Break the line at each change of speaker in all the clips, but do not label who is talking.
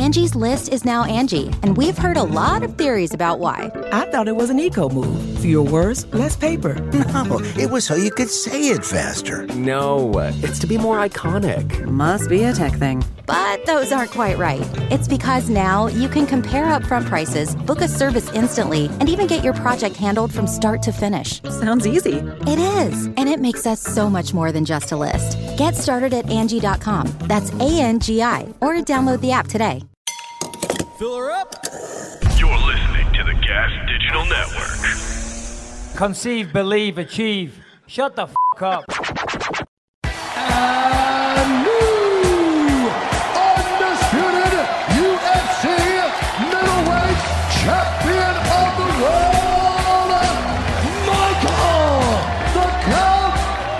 Angie's List is now Angie, and we've heard a lot of theories about why.
I thought it was an eco move. Fewer words, less paper.
No, it was so you could say it faster.
No, it's to be more iconic.
Must be a tech thing.
But those aren't quite right. It's because now you can compare upfront prices, book a service instantly, and even get your project handled from start to finish.
Sounds easy.
It is, and it makes us so much more than just a list. Get started at Angie.com. That's ANGI, or download the app today.
Fill her up.
You're listening to the Gas Digital Network.
Conceive, believe, achieve. Shut the f*** up.
And new undisputed UFC middleweight champion of the world, Michael the Count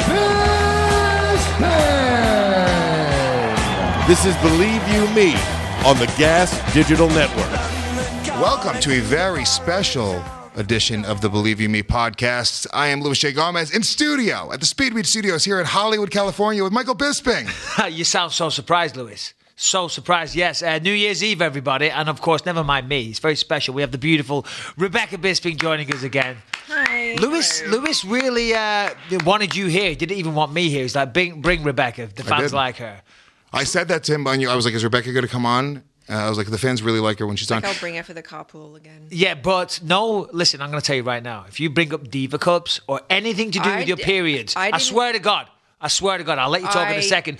Bisping.
This is Believe You Me on the Gas Digital Network.
Welcome to a very special edition of the Believe You Me podcast. I am Luis J. Gomez in studio at the Speedweed Studios here in Hollywood, California with Michael Bisping.
You sound so surprised, Luis. So surprised, yes. New Year's Eve, everybody. And of course, never mind me. It's very special. We have the beautiful Rebecca Bisping joining us again.
Hi.
Lewis really wanted you here. He didn't even want me here. He's like, bring Rebecca. The fans like her.
I said that to him. I was like, is Rebecca going to come on? I was like, the fans really like her when she's on.
I'll bring her for the carpool again.
Yeah, but no, listen, I'm going to tell you right now. If you bring up Diva Cups or anything to do with your periods, I swear to God, I'll let you talk in a second.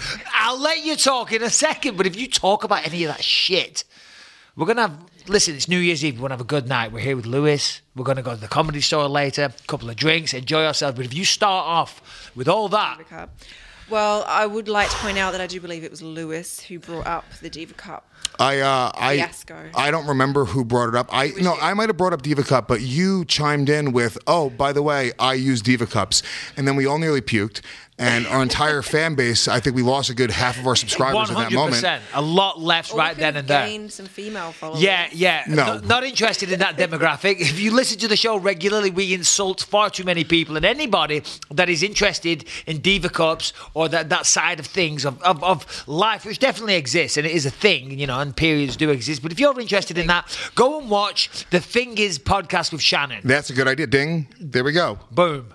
But if you talk about any of that shit, we're going to have, listen, it's New Year's Eve. We're going to have a good night. We're here with Lewis. We're going to go to the Comedy Store later, a couple of drinks, enjoy ourselves. But if you start off with all that...
Well, I would like to point out that I do believe it was Lewis who brought up the Diva Cup.
Fiasco. I don't remember who brought it up. I might have brought up Diva Cup, but you chimed in with, oh, by the way, I use Diva Cups. And then we all nearly puked. And our entire fan base, I think we lost a good half of our subscribers in that moment.
100%. A lot left right then and there.
Gained some female followers.
Yeah.
No.
Not interested in that demographic. If you listen to the show regularly, we insult far too many people. And anybody that is interested in Diva Cups or that side of things, of life, which definitely exists, and it is a thing, and periods do exist. But if you're interested in that, go and watch the Thing Is podcast with Shannon.
That's a good idea. Ding. There we go.
Boom.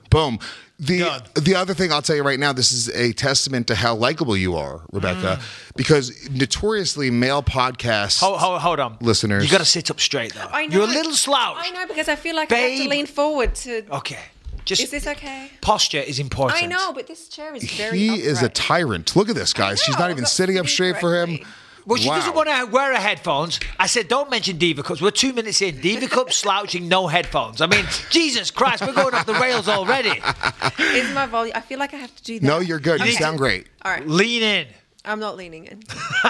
The other thing I'll tell you right now, this is a testament to how likable you are, Rebecca, because notoriously male podcasts...
Hold on.
Listeners...
You got to sit up straight, though.
I know.
You're a little slouched.
I know, because I feel like I have to lean forward to...
Okay.
Is this okay?
Posture is important.
I know, but this chair is very
He
upright.
is a tyrant. Look at this, guys. She's not even sitting up straight for him.
Well, she doesn't want to wear her headphones. I said, don't mention Diva Cups. We're 2 minutes in. Diva Cups slouching, no headphones. I mean, Jesus Christ, we're going off the rails already.
Is my volume... I feel like I have to do that.
No, you're good. You sound great.
All right.
Lean in.
I'm not leaning in.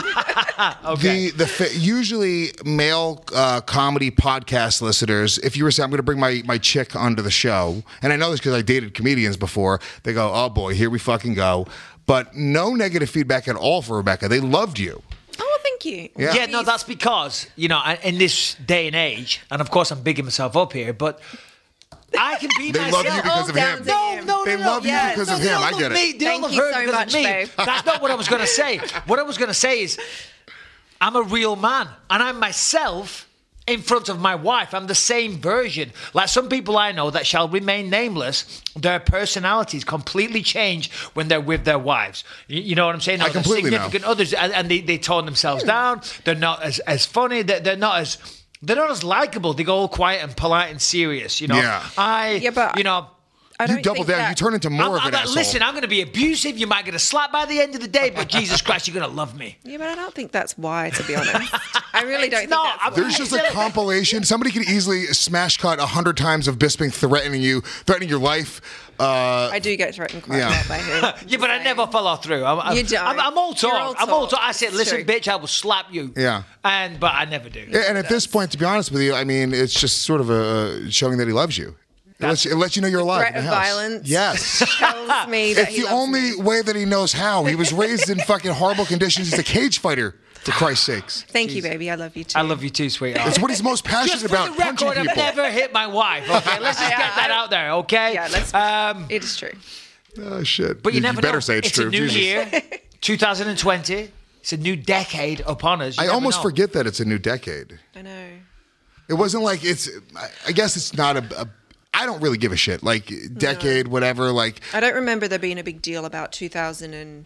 Okay. Usually male comedy podcast listeners, if you were saying, I'm going to bring my chick onto the show, and I know this because I dated comedians before, they go, oh boy, here we fucking go. But no negative feedback at all for Rebecca. They loved you.
Oh, thank you.
Yeah, no, that's because, in this day and age, and of course I'm bigging myself up here, but I can be myself.
They love you because of him.
No.
They love you because of him. I get it.
They love her because of me. That's not what I was going to say. What I was going to say is, I'm a real man, and I'm myself in front of my wife. I'm the same version. Like some people I know that shall remain nameless, their personalities completely change when they're with their wives. You know what I'm saying?
I completely
significant
know.
others, and they tone themselves down. They're not as funny. They're not as likable. They go all quiet and polite and serious.
Yeah. You double down. You turn into more of an asshole.
Listen, I'm going to be abusive. You might get a slap by the end of the day, but Jesus Christ, you're going to love me.
Yeah, but I don't think that's why, to be honest. I really don't think that's why.
There's just a compilation. Somebody could easily smash cut 100 times of Bisping threatening your life.
I do get threatened quite a lot by him.
Yeah, but I never follow through. I'm all talk. I said, listen, bitch, I will slap you.
Yeah.
But I never do.
And at this point, to be honest with you, I mean, it's just sort of showing that he loves you. It lets you know you're alive.
Threat of violence.
Yes.
Tells me that
it's the only way that he knows how. He was raised in fucking horrible conditions. He's a cage fighter, for Christ's sakes.
Thank you, baby. I love you too.
I love you too, sweetheart.
It's what he's most passionate about.
Just for the record, I've never hit my wife. Okay, let's just get that out there. Okay.
Yeah, it is true.
Oh shit.
But you never
better
know.
Say it's true.
It's a new year, 2020. It's a new decade upon us. You
I
never
almost
know.
forget that it's a new decade.
I know.
It wasn't like it's. I guess it's not a. I don't really give a shit. Like decade, whatever. Like
I don't remember there being a big deal about 2010.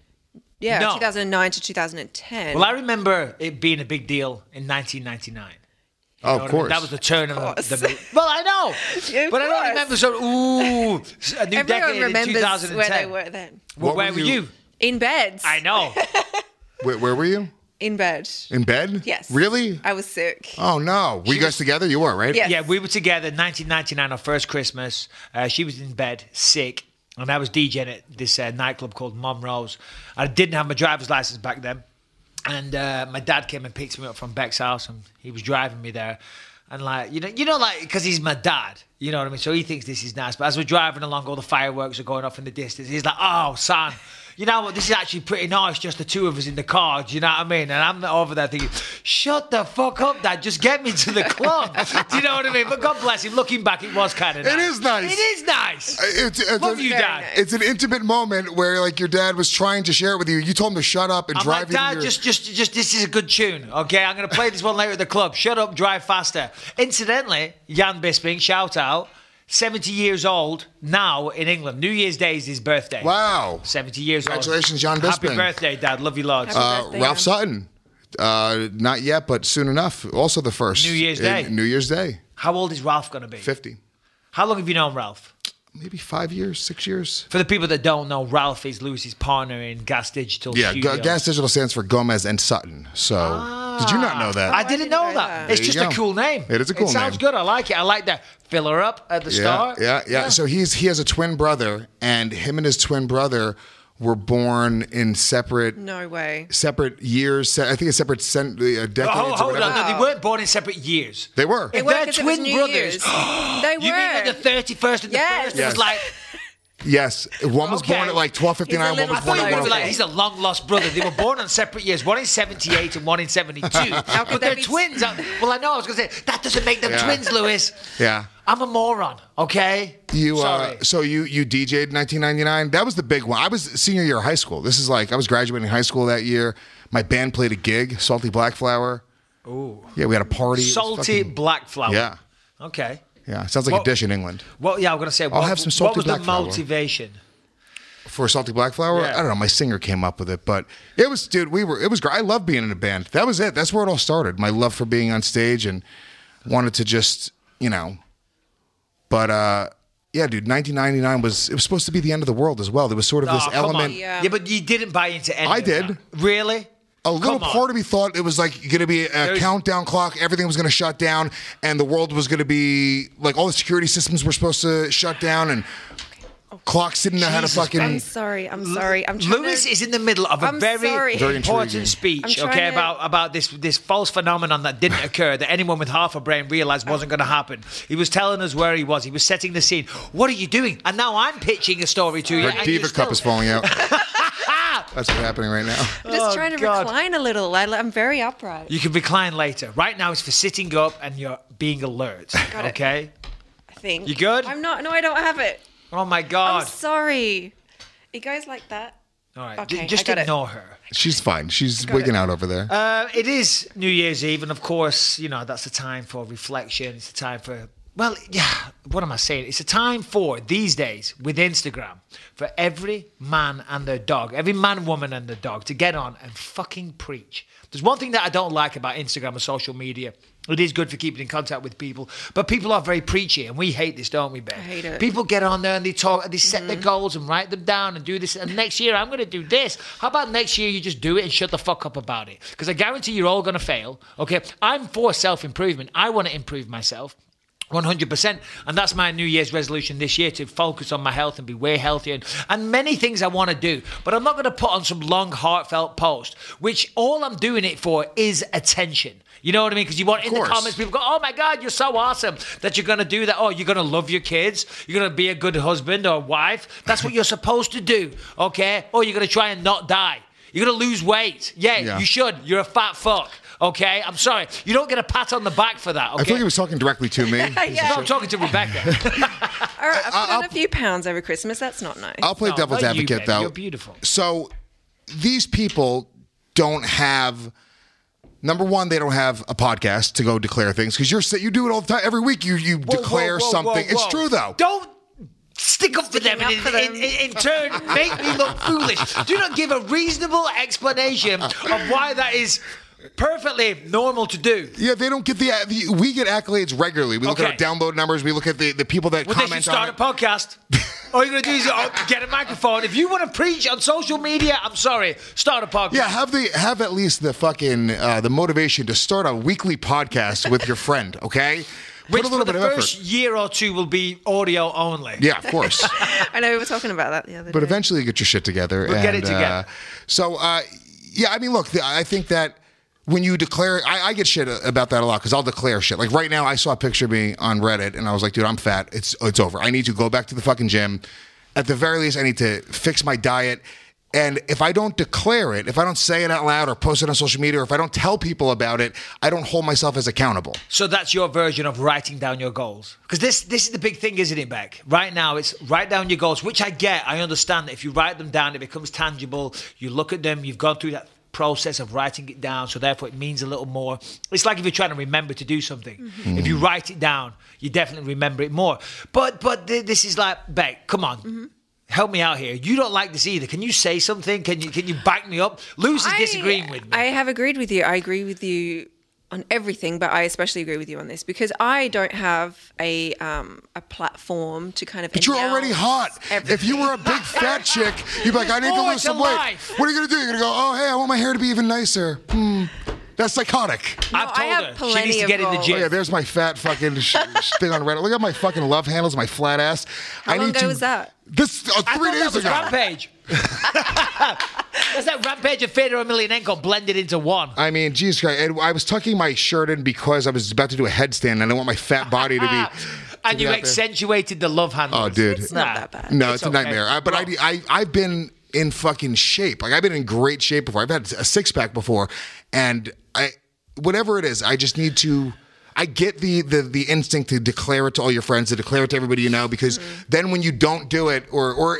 2009 to 2010.
Well, I remember it being a big deal in 1999.
Oh, of course.
That was the turn of the. Well, I know, but I don't remember. So, a new
Everyone
decade in
remembers
2010.
where they were then.
Well, where were you?
In bed.
I know.
Where were you?
In bed.
In bed?
Yes.
Really?
I was sick.
Oh no! Were you guys together? You were, right?
Yes.
Yeah, we were together. 1999, our first Christmas. She was in bed, sick, and I was DJing at this nightclub called Monroe's. I didn't have my driver's license back then. And my dad came and picked me up from Beck's house, and he was driving me there. And like, like, because he's my dad, you know what I mean? So he thinks this is nice. But as we're driving along, all the fireworks are going off in the distance. He's like, oh, son, you know what? This is actually pretty nice, just the two of us in the car. Do you know what I mean? And I'm over there thinking, shut the fuck up, Dad. Just get me to the club. Do you know what I mean? But God bless him. Looking back, it was kind of nice.
It is nice.
It is nice. Love you, Dad.
It's an intimate moment where like your dad was trying to share it with you. You told him to shut up and
I'm
drive
like, Dad,
you.
just this is a good tune. Okay, I'm going to play this one later at the club. Shut up, drive faster. Incidentally, Jan Bisping, shout out. 70 years old now in England. New Year's Day is his birthday.
Wow.
70 years
Congratulations,
old.
Jan Bisping.
Happy birthday, Dad. Love you lots.
Ralph Sutton. Not yet, but soon enough. Also the first.
New Year's Day.
New Year's Day.
How old is Ralph going to be?
50.
How long have you known Ralph?
Maybe 5 years, 6 years.
For the people that don't know, Ralph is Lewis's partner in Gas Digital Studios.
Gas Digital stands for Gomez and Sutton. So, did you not know that?
I didn't know that. It's just a cool name.
It is a cool name.
It sounds good. I like it. I like that. Fill her up at the start.
Yeah. So he has a twin brother, and him and his twin brother were born in separate.
No way.
Separate years. I think it's separate decades.
Hold on. No, they weren't born in separate years.
They were.
If they're twin brothers.
They were.
You mean like the 31st and the 1st? It was like.
Yes, one was born at like 12:59. One was born
I thought
at
you were
1:04.
like he's a long lost brother. They were born on separate years, one in 78 and one in 72. But they're twins. Well, I know. I was going to say that doesn't make them twins, Lewis.
Yeah.
I'm a moron. Okay. Sorry.
So you DJ'd 1999. That was the big one. I was senior year of high school. This is like I was graduating high school that year. My band played a gig, Salty Black Flower.
Ooh.
Yeah, we had a party.
Salty Black Flower.
Yeah.
Okay.
Yeah, sounds like a dish in England.
Well, yeah, I'm going to say,
I'll have some salty black flour.
What was the motivation?
For Salty Black Flower?
Yeah.
I don't know. My singer came up with it, but it was, dude, it was great. I love being in a band. That was it. That's where it all started. My love for being on stage and wanted to just, but, yeah, dude, 1999 was supposed to be the end of the world as well. There was sort of this element.
Yeah,
but you didn't buy into any
I
of
did.
that. Really?
A little part of me thought it was like going to be a countdown clock. Everything was going to shut down, and the world was going to be like all the security systems were supposed to shut down, and clocks didn't know how to fucking.
I'm sorry. I'm trying
Lewis is in the middle of a very important
intriguing
speech, about this false phenomenon that didn't occur, that anyone with half a brain realized wasn't going to happen. He was telling us where he was. He was setting the scene. What are you doing? And now I'm pitching a story to you.
Her diva cup is falling out. That's what's happening right now.
I'm just trying to recline a little. I'm very upright.
You can recline later. Right now it's for sitting up and you're being alert.
Got it.
Okay?
I think.
You good?
I'm not. No, I don't have it.
Oh my God.
I'm sorry. It goes like that.
All right.
Okay,
Just ignore her.
She's fine. She's wigging out over there.
It is New Year's Eve, and of course, that's a time for reflection. It's a time for, what am I saying? It's a time for, these days, with Instagram, for every man and their dog, every man, woman, and their dog to get on and fucking preach. There's one thing that I don't like about Instagram and social media. It is good for keeping in contact with people, but people are very preachy, and we hate this, don't we, Ben?
I hate it.
People get on there and they talk, and they set their goals and write them down and do this, and next year I'm going to do this. How about next year you just do it and shut the fuck up about it? Because I guarantee you're all going to fail, okay? I'm for self-improvement. I want to improve myself. 100%. And that's my New Year's resolution this year, to focus on my health and be way healthier and many things I want to do. But I'm not going to put on some long, heartfelt post, which all I'm doing it for is attention. You know what I mean? Because you want in the comments, people go, oh my God, you're so awesome that you're going to do that. Oh, you're going to love your kids. You're going to be a good husband or wife. That's what you're supposed to do, okay? Or you're going to try and not die. You're going to lose weight. Yeah, you should. You're a fat fuck. Okay, I'm sorry. You don't get a pat on the back for that, okay?
I feel like he was talking directly to me.
Yeah.
No, I'm talking to Rebecca.
All right, I've put on a few pounds over Christmas. That's not nice.
I'll play devil's advocate, though.
You're beautiful.
So these people don't have. Number one, they don't have a podcast to go declare things because you do it all the time. Every week you declare something. It's true though.
Don't stick up for them and in turn make me look foolish. Do not give a reasonable explanation of why that is perfectly normal to do.
Yeah, they don't get we get accolades regularly. We look at our download numbers. We look at the people that comment on it.
They should start a podcast. All you're going to do is get a microphone. If you want to preach on social media, I'm sorry, start a podcast.
Yeah, have at least the fucking the motivation to start a weekly podcast with your friend, okay?
Which for the first year or two will be audio only.
Yeah, of course.
I know we were talking about that the other day.
But eventually you get your shit together.
We'll get it together.
Yeah, I mean, look, I think that when you declare, I get shit about that a lot because I'll declare shit. Like right now, I saw a picture of me on Reddit and I was like, dude, I'm fat. It's over. I need to go back to the fucking gym. At the very least, I need to fix my diet. And if I don't declare it, if I don't say it out loud or post it on social media, or if I don't tell people about it, I don't hold myself as accountable.
So that's your version of writing down your goals. Because this is the big thing, isn't it, Beck? Right now, it's write down your goals, which I get. I understand that if you write them down, it becomes tangible. You look at them, you've gone through that process of writing it down, so therefore it means a little more. It's like if you're trying to remember to do something. Mm-hmm. If you write it down, you definitely remember it more. But this is like, Beck, come on. Mm-hmm. Help me out here. You don't like this either. Can you say something? Can you back me up? Luz is disagreeing with me.
I have agreed with you. I agree with you on everything, but I especially agree with you on this because I don't have a platform to kind of.
But you're already hot.
Everything.
If you were a big fat chick, you'd be like, I need to lose some weight. What are you gonna do? You're gonna go, oh hey, I want my hair to be even nicer. That's psychotic.
I've told her she needs to get in the gym.
Oh, yeah, there's my fat fucking thing on Reddit. Look at my fucking love handles, my flat ass.
How long ago was that?
This 3 days ago.
Rampage. That's that Rampage of Fedor Emelianenko blended into one.
I mean, Jesus Christ. I was tucking my shirt in because I was about to do a headstand and I didn't want my fat body to be...
And you accentuated the love handles.
Oh, dude.
It's not that bad.
No, it's a nightmare. But I've been in fucking shape. Like, I've been in great shape before. I've had a six-pack before. And whatever it is, I just need to... I get the instinct to declare it to all your friends, to declare it to everybody you know, because then when you don't do it, or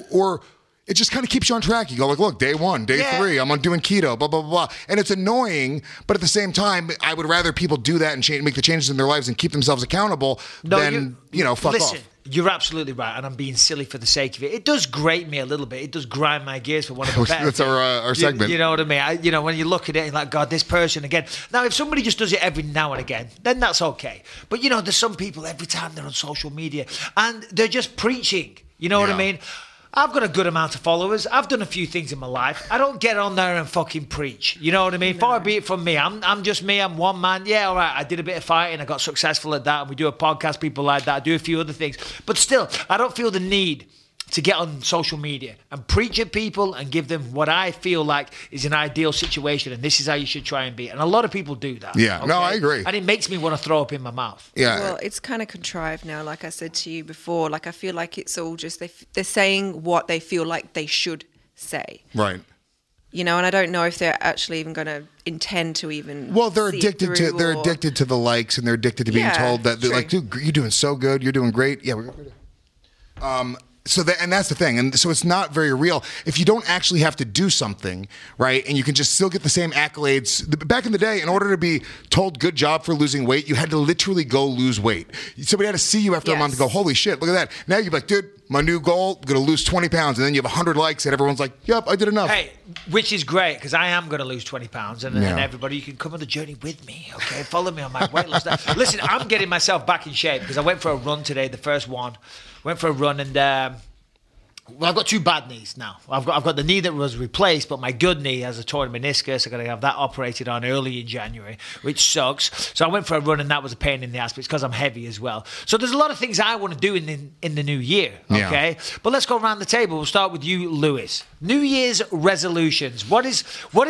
it just kind of keeps you on track. You go like, look, day 1, day 3, I'm on doing keto, blah, blah, blah. And it's annoying, but at the same time, I would rather people do that and make the changes in their lives and keep themselves accountable than, fuck off.
You're absolutely right, and I'm being silly for the sake of it. It does grate me a little bit. It does grind my gears for one of the better.
That's our segment.
You know what I mean? When you look at it and like, God, this person again. Now, if somebody just does it every now and again, then that's okay. But, there's some people every time they're on social media, and they're just preaching. You know what I mean? I've got a good amount of followers. I've done a few things in my life. I don't get on there and fucking preach. You know what I mean? No. Far be it from me. I'm just me. I'm one man. Yeah, all right. I did a bit of fighting. I got successful at that. And we do a podcast, people like that. I do a few other things. But still, I don't feel the need to get on social media and preach at people and give them what I feel like is an ideal situation and this is how you should try and be. And a lot of people do that.
Yeah, okay? No, I agree.
And it makes me want to throw up in my mouth.
Yeah.
Well, it's kind of contrived now, like I said to you before. Like, I feel like it's all just, they're saying what they feel like they should say.
Right.
And I don't know if they're actually even going to intend to even.
Well, they're addicted to the likes and they're addicted to being told that they're like, dude, you're doing so good. You're doing great. Yeah, we're going to and that's the thing. And so it's not very real. If you don't actually have to do something, right, and you can just still get the same accolades. Back in the day, in order to be told good job for losing weight, you had to literally go lose weight. Somebody had to see you after a month and go, holy shit, look at that. Now you're like, dude, my new goal, I'm going to lose 20 pounds. And then you have 100 likes and everyone's like, yep, I did enough.
Hey, which is great because I am going to lose 20 pounds. And everybody, you can come on the journey with me, okay? Follow me on my weight loss. Listen, I'm getting myself back in shape because I went for a run today, the first one. Went for a run and... Well, I've got 2 bad knees now. I've got the knee that was replaced, but my good knee has a torn meniscus. I've got to have that operated on early in January, which sucks. So I went for a run, and that was a pain in the ass, but it's because I'm heavy as well. So there's a lot of things I want to do in the new year, okay? Yeah. But let's go around the table. We'll start with you, Lewis. New Year's resolutions. What is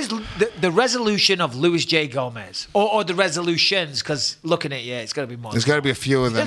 the resolution of Luis J. Gomez? Or the resolutions, because looking at you, it's got to be more.
There's got to be a few of them.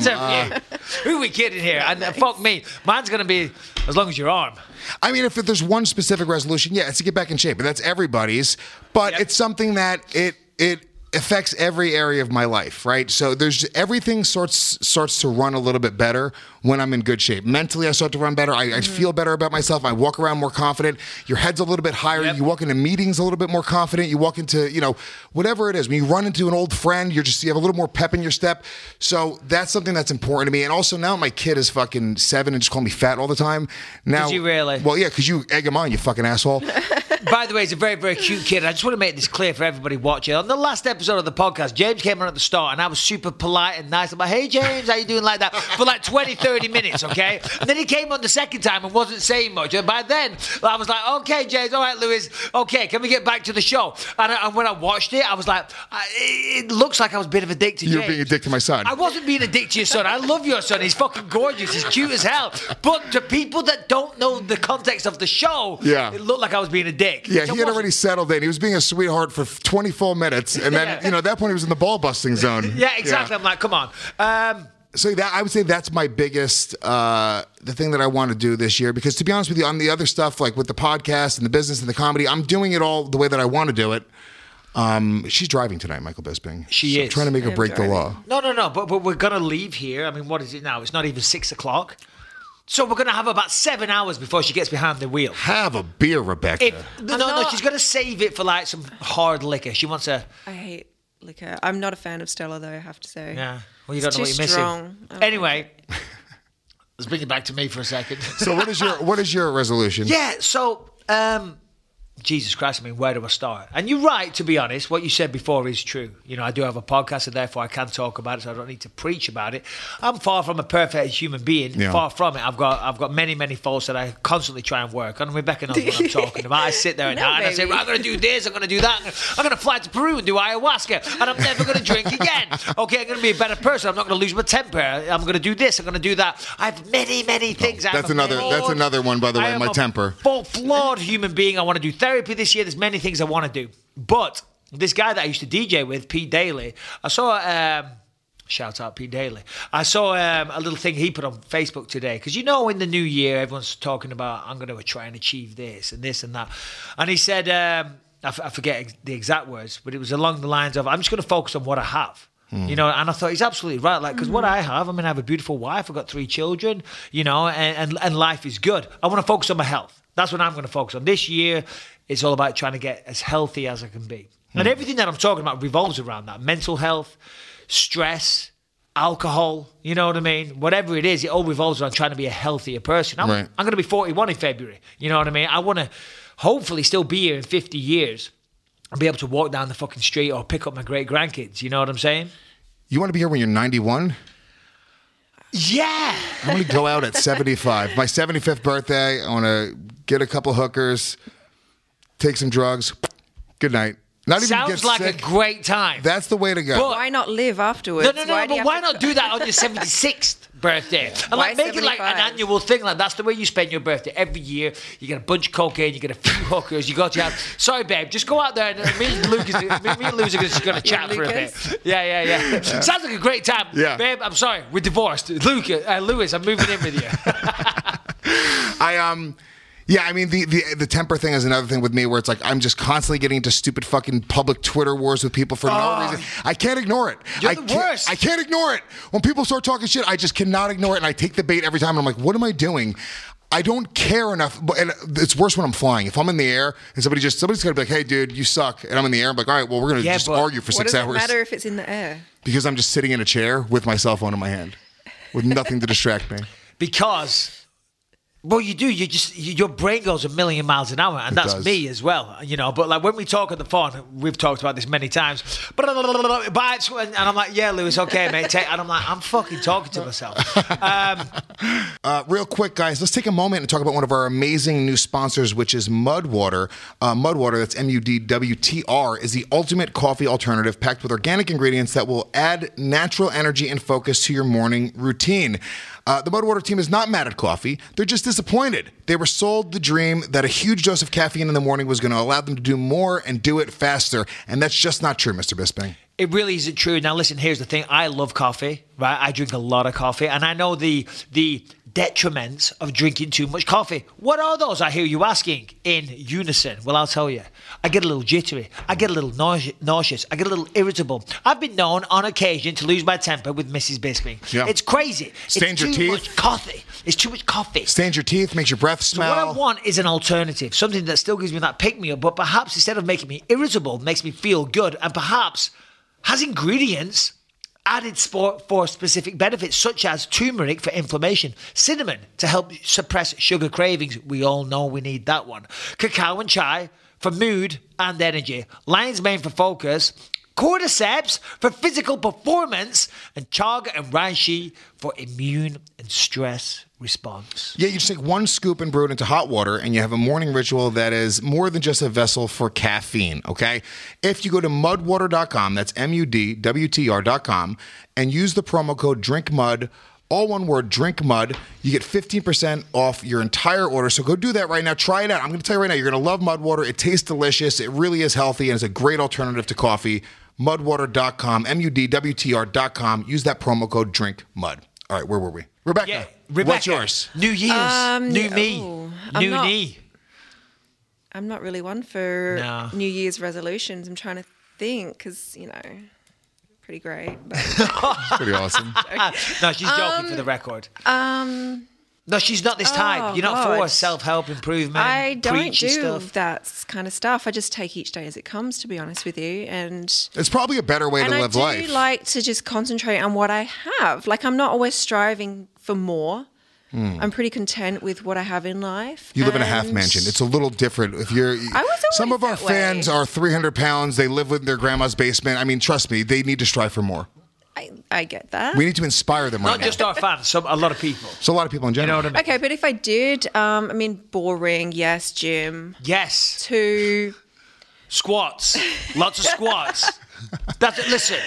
Who are we kidding here? And fuck me. Mine's going to be as long as your arm.
I mean, if there's one specific resolution, it's to get back in shape. But that's everybody's. But it's something that affects every area of my life, right? So everything starts to run a little bit better when I'm in good shape. Mentally, I start to run better. I feel better about myself. I walk around more confident. Your head's a little bit higher. Yep. You walk into meetings a little bit more confident. You walk into, whatever it is. When you run into an old friend, you have a little more pep in your step. So that's something that's important to me. And also now my kid is fucking 7 and just call me fat all the time. Now,
did you really?
Well, yeah, because you egg him on, you fucking asshole.
By the way, he's a very, very cute kid. I just want to make this clear for everybody watching. On the last episode of the podcast, James came on at the start, and I was super polite and nice. I'm like, hey, James, how you doing like that? For like 20, 30 minutes, okay? And then he came on the second time and wasn't saying much. And by then, I was like, okay, James, all right, Lewis, okay, can we get back to the show? And when I watched it, I was like, it looks like I was a bit of a dick to James.
You were being a dick to my son.
I wasn't being a dick to your son. I love your son. He's fucking gorgeous. He's cute as hell. But to people that don't know the context of the show, it looked like I was being a dick.
Yeah, he had already settled in. He was being a sweetheart for 24 minutes. And then, at that point, he was in the ball busting zone.
Yeah, exactly. Yeah. I'm like, come on.
So I would say that's my biggest, the thing that I want to do this year. Because to be honest with you, on the other stuff, like with the podcast and the business and the comedy, I'm doing it all the way that I want to do it. She's driving tonight, Michael Bisping.
She is.
I'm trying to make her break the law.
No. But we're going to leave here. I mean, what is it now? It's not even 6 o'clock. So we're going to have about 7 hours before she gets behind the wheel.
Have a beer, Rebecca.
No, she's going to save it for like some hard liquor. She wants a...
I hate liquor. I'm not a fan of Stella, though, I have to say.
Yeah. Well, you don't know what you're missing. Anyway, let's bring it back to me for a second.
So what is your resolution?
Yeah, so... Jesus Christ, I mean, where do I start? And you're right, to be honest. What you said before is true. I do have a podcast, and therefore I can talk about it, so I don't need to preach about it. I'm far from a perfect human being. Yeah. Far from it. I've got many, many faults that I constantly try and work on. Rebecca knows what I'm talking about. I sit there at night and I say, right, I'm going to do this, I'm going to do that. I'm going to fly to Peru and do ayahuasca, and I'm never going to drink again. Okay, I'm going to be a better person. I'm not going to lose my temper. I'm going to do this. I'm going to do that. I have many, many things.
That's another one, by the way, my temper.
Flawed human being. I want to do therapy this year. There's many things I want to do. But this guy that I used to DJ with, Pete Daly, I saw... shout out Pete Daly. I saw a little thing he put on Facebook today. Because in the new year, everyone's talking about, I'm going to try and achieve this and this and that. And he said, I forget the exact words, but it was along the lines of, I'm just going to focus on what I have. And I thought he's absolutely right. Like, because what I have, I have a beautiful wife, I've got 3 children, and life is good. I want to focus on my health. That's what I'm going to focus on. This year, it's all about trying to get as healthy as I can be. And everything that I'm talking about revolves around that. Mental health, stress, alcohol, you know what I mean? Whatever it is, it all revolves around trying to be a healthier person. I'm going to be 41 in February. You know what I mean? I want to hopefully still be here in 50 years and be able to walk down the fucking street or pick up my great-grandkids. You know what I'm saying?
You want to be here when you're 91?
Yeah.
I want to go out at 75. My 75th birthday, I want to get a couple hookers, take some drugs. Good night. Not even
Sounds like
sick.
A great time.
That's the way to go.
But why not live afterwards?
No, but why not do that on your 76th birthday? And make 75? It like an annual thing. Like that's the way you spend your birthday. Every year, you get a bunch of cocaine, you get a few hookers, you go to have... Sorry, babe, just go out there and me and Luke are just going to chat for a bit. Yeah. Sounds like a great time.
Yeah.
Babe, I'm sorry, we're divorced. Lewis, I'm moving in with you.
Yeah, the temper thing is another thing with me where it's like I'm just constantly getting into stupid fucking public Twitter wars with people for no reason. I can't ignore it.
You're the worst.
I can't ignore it. When people start talking shit, I just cannot ignore it, and I take the bait every time, and I'm like, what am I doing? I don't care enough, and it's worse when I'm flying. If I'm in the air and somebody's gonna be like, hey, dude, you suck, and I'm in the air, I'm like, all right, well, we're gonna just argue for 6 hours.
What does it matter if it's in the air?
Because I'm just sitting in a chair with my cell phone in my hand with nothing to distract me.
Because... Well, you do. Your brain goes a million miles an hour, and that's me as well. But like when we talk on the phone, we've talked about this many times. And I'm like, yeah, Lewis, okay, mate. And I'm like, I'm fucking talking to myself.
Real quick, guys, let's take a moment and talk about one of our amazing new sponsors, which is Mudwater. Mudwater, that's MUDWTR, is the ultimate coffee alternative packed with organic ingredients that will add natural energy and focus to your morning routine. The Mudwater team is not mad at coffee. They're just disappointed. They were sold the dream that a huge dose of caffeine in the morning was going to allow them to do more and do it faster. And that's just not true, Mr. Bisping.
It really isn't true. Now, listen, here's the thing. I love coffee, right? I drink a lot of coffee. And I know the detriments of drinking too much coffee. What are those, I hear you asking, in unison? Well, I'll tell you. I get a little jittery. I get a little nauseous. I get a little irritable. I've been known on occasion to lose my temper with Mrs. Bisping.
Yeah.
It's crazy.
Stains your
it's
teeth.
too much coffee. It's too much coffee.
Stains your teeth, makes your breath smell.
So what I want is an alternative, something that still gives me that pick-me-up, but perhaps instead of making me irritable, makes me feel good, and perhaps has ingredients added for specific benefits, such as turmeric for inflammation, cinnamon to help suppress sugar cravings. We all know we need that one. Cacao and chai for mood and energy. Lion's mane for focus. Cordyceps for physical performance. And chaga and reishi for immune and stress response.
Yeah, you just take 1 scoop and brew it into hot water, and you have a morning ritual that is more than just a vessel for caffeine, okay? If you go to mudwater.com, that's MUDWTR.com, and use the promo code DRINKMUD, all one word, DRINKMUD, you get 15% off your entire order. So go do that right now. Try it out. I'm going to tell you right now, you're going to love Mudwater. It tastes delicious. It really is healthy, and it's a great alternative to coffee. Mudwater.com, MUDWTR.com. Use that promo code DRINKMUD. All right, where were we? Rebecca.
Yeah, Rebecca,
what's yours?
New Year's, new me, new knee.
I'm not really one for New Year's resolutions. I'm trying to think because, pretty great. But
pretty awesome.
No, she's joking for the record. No, she's not this type. You're not for self-help improvement.
I don't do
stuff.
that kind of stuff. I just take each day as it comes, to be honest with you. And
it's probably a better way to live life.
I do like to just concentrate on what I have. Like, I'm not always striving for more. I'm pretty content with what I have in life.
You live in a half mansion. It's a little different. If you're, some of our fans are 300 pounds. They live in their grandma's basement. I mean, trust me, they need to strive for more.
I get that.
We need to inspire them right now.
Not just our fans, a lot of people.
So a lot of people in general.
You know what I mean?
Okay, but if I did, boring, yes, gym.
Yes.
2.
Squats. Lots of squats. That's it. Listen,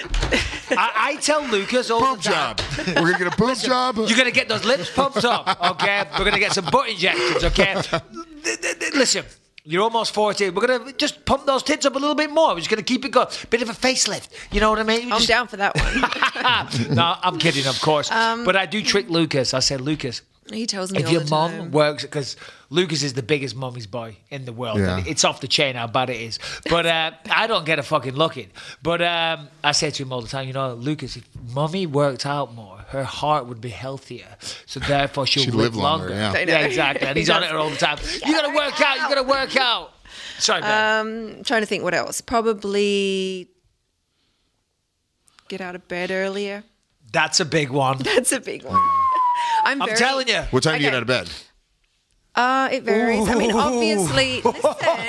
I tell Lucas all the time.
Boob job. We're going to get a boob job.
You're going to get those lips pumped up, okay? We're going to get some butt injections, okay? Listen. You're almost 40. We're going to just pump those tits up a little bit more. We're just going to keep it going. Bit of a facelift. You know what I mean?
I'm down for that one.
No, I'm kidding, of course. But I do trick Lucas. I said, Lucas,
he tells me
if
all
your
the
mum
time.
works, because Lucas is the biggest mummy's boy in the world.
Yeah.
And it's off the chain how bad it is. But I don't get a fucking look in. But I say to him all the time, Lucas, if mummy worked out more, her heart would be healthier. So therefore she'll live longer.
Yeah.
Yeah, exactly. And he's on it all the time. You got to work out. You got to work out. Sorry, Ben.
Trying to think what else. Probably get out of bed earlier.
That's a big one.
That's a big one. I'm
telling you.
What time do you get out of bed?
It varies. I mean, obviously, listen.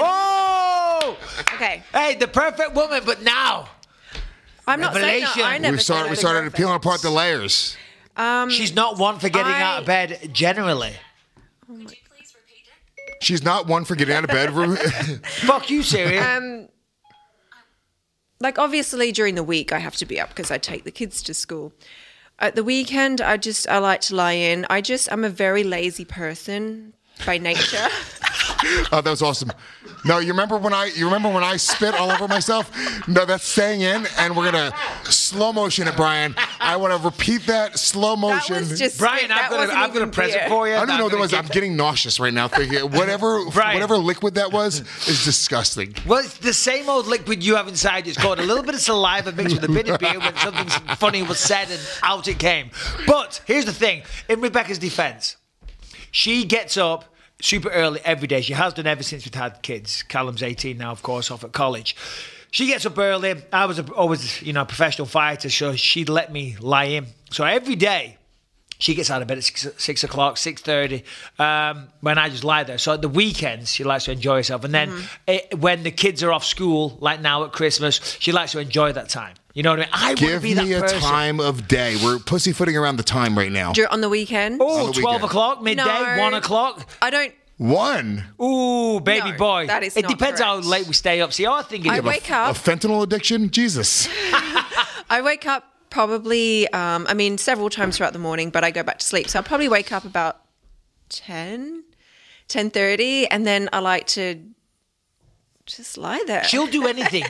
Okay.
Hey, the perfect woman, but now.
I'm not saying that. I never
We started peeling apart the layers.
She's not one for getting out of bed generally.
Oh my.
She's not one for getting out of bed.
Fuck you, Siri.
Like, obviously, during the week, I have to be up because I take the kids to school. At the weekend, I like to lie in. I'm a very lazy person by nature.
Oh, that was awesome. No, you remember when I spit all over myself? No, that's staying in, and we're gonna slow motion it, Brian. I want to repeat that slow motion.
That was just
Brian, I'm gonna present for you.
I don't know what that was. I'm getting nauseous right now thinking whatever liquid that was is disgusting.
Well, it's the same old liquid you have inside you. It's called a little bit of saliva mixed with a bit of beer when something funny was said and out it came. But here's the thing. In Rebecca's defense, she gets up super early every day. She has done ever since we've had kids. Callum's 18 now, of course, off at college. She gets up early. I was always, a professional fighter, so she'd let me lie in. So every day, she gets out of bed at 6 o'clock, 6:30, when I just lie there. So at the weekends, she likes to enjoy herself. And then when the kids are off school, like now at Christmas, she likes to enjoy that time. You know what I mean? I want to be that person.
Give me a time of day. We're pussyfooting around the time right now.
On the weekend?
Oh, 12 o'clock, midday, 1 o'clock.
I don't.
1?
Ooh, baby boy.
That is
it
not
depends
correct.
how late we stay up. See, I think
I wake up.
A fentanyl addiction? Jesus.
I wake up probably, several times throughout the morning, but I go back to sleep. So I'll probably wake up about 10:30, and then I like to just lie there.
She'll do anything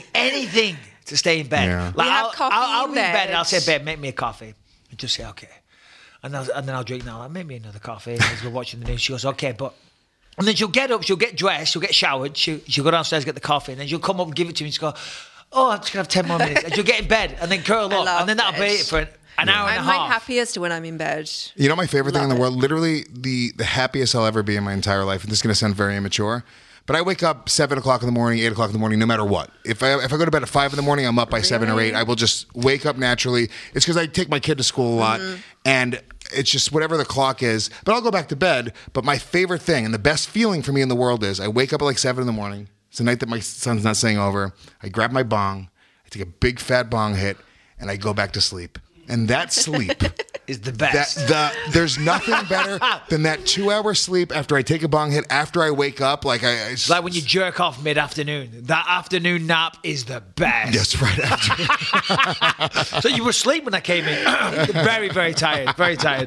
to stay in bed.
Yeah.
Like,
We have coffee
I'll
in
be in bed and
bed.
I'll say, babe, make me a coffee. And just say, okay. And then I'll drink now. Like, maybe another coffee as we're watching the news. She goes, okay, but... And then she'll get up, she'll get dressed, she'll get showered, she'll go downstairs, get the coffee, and then she'll come up and give it to me and she'll go, oh, I'm just going to have 10 more minutes. And she'll get in bed and then curl up. And then that'll be it for an hour and a half.
I'm my happiest when I'm in bed.
You know my favorite thing in the world? Literally the happiest I'll ever be in my entire life, and this is going to sound very immature, but I wake up 7 o'clock in the morning, 8 o'clock in the morning, no matter what. If I go to bed at 5 in the morning, I'm up by 7 or 8. I will just wake up naturally. It's because I take my kid to school a lot, and it's just whatever the clock is. But I'll go back to bed. But my favorite thing and the best feeling for me in the world is I wake up at like 7 in the morning. It's the night that my son's not staying over. I grab my bong, I take a big fat bong hit, and I go back to sleep. And that sleep
is the best.
There's nothing better than that 2-hour sleep after I take a bong hit, after I wake up.
It's like when you jerk off mid-afternoon. That afternoon nap is the best.
Yes, right after.
So you were asleep when I came in. Very, very tired. Very tired.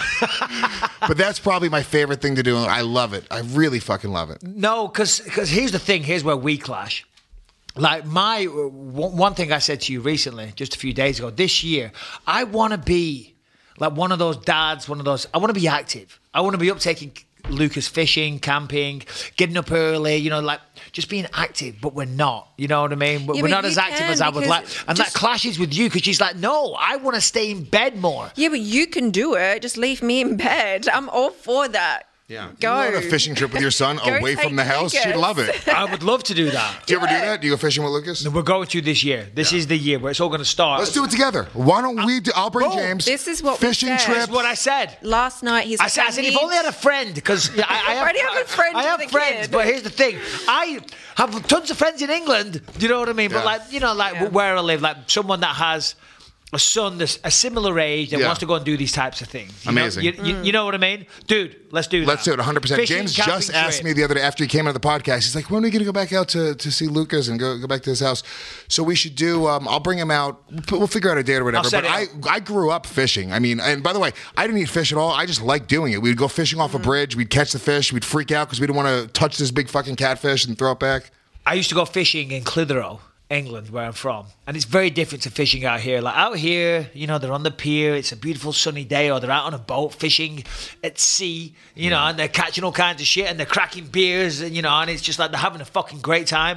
But that's probably my favorite thing to do. I love it. I really fucking love it.
No, because here's the thing. Here's where we clash. Like one thing I said to you recently, just a few days ago, this year, I want to be like one of those dads, I want to be active. I want to be up taking Lucas fishing, camping, getting up early, like just being active, but we're not, you know what I mean? We're not as active as I would like. And that clashes with you because she's like, no, I want to stay in bed more.
Yeah, but you can do it. Just leave me in bed. I'm all for that.
Yeah.
Go.
You go on a fishing trip with your son away from the house.
Lucas.
She'd love it.
I would love to do that.
Do you ever do that? Do you go fishing with Lucas?
No, we're going to this year. This is the year where it's all going to start.
Let's do it together. Why don't we do... I'll bring James.
This is what
fishing
we said.
trip.
This is what I said.
Last night,
I said, if only I had a friend, because I
already have a friend.
I have friends, but here's the thing. I have tons of friends in England. Do you know what I mean?
Yeah.
But where I live, like someone that has a son that's a similar age that wants to go and do these types of things.
Amazing.
You know what I mean? Dude, let's do that.
Let's do it 100%.
Fishing,
James
camping,
just asked me the other day after he came out of the podcast, he's like, when are we going to go back out to see Lucas and go back to his house? So we should do, I'll bring him out. We'll figure out a date or whatever. But I grew up fishing. I mean, and by the way, I didn't eat fish at all. I just liked doing it. We'd go fishing off a bridge. We'd catch the fish. We'd freak out because we didn't want to touch this big fucking catfish and throw it back.
I used to go fishing in Clitheroe, England, where I'm from, and it's very different to fishing out here. Like out here, they're on the pier, it's a beautiful sunny day, or they're out on a boat fishing at sea, and they're catching all kinds of shit, and they're cracking beers, and it's just like they're having a fucking great time.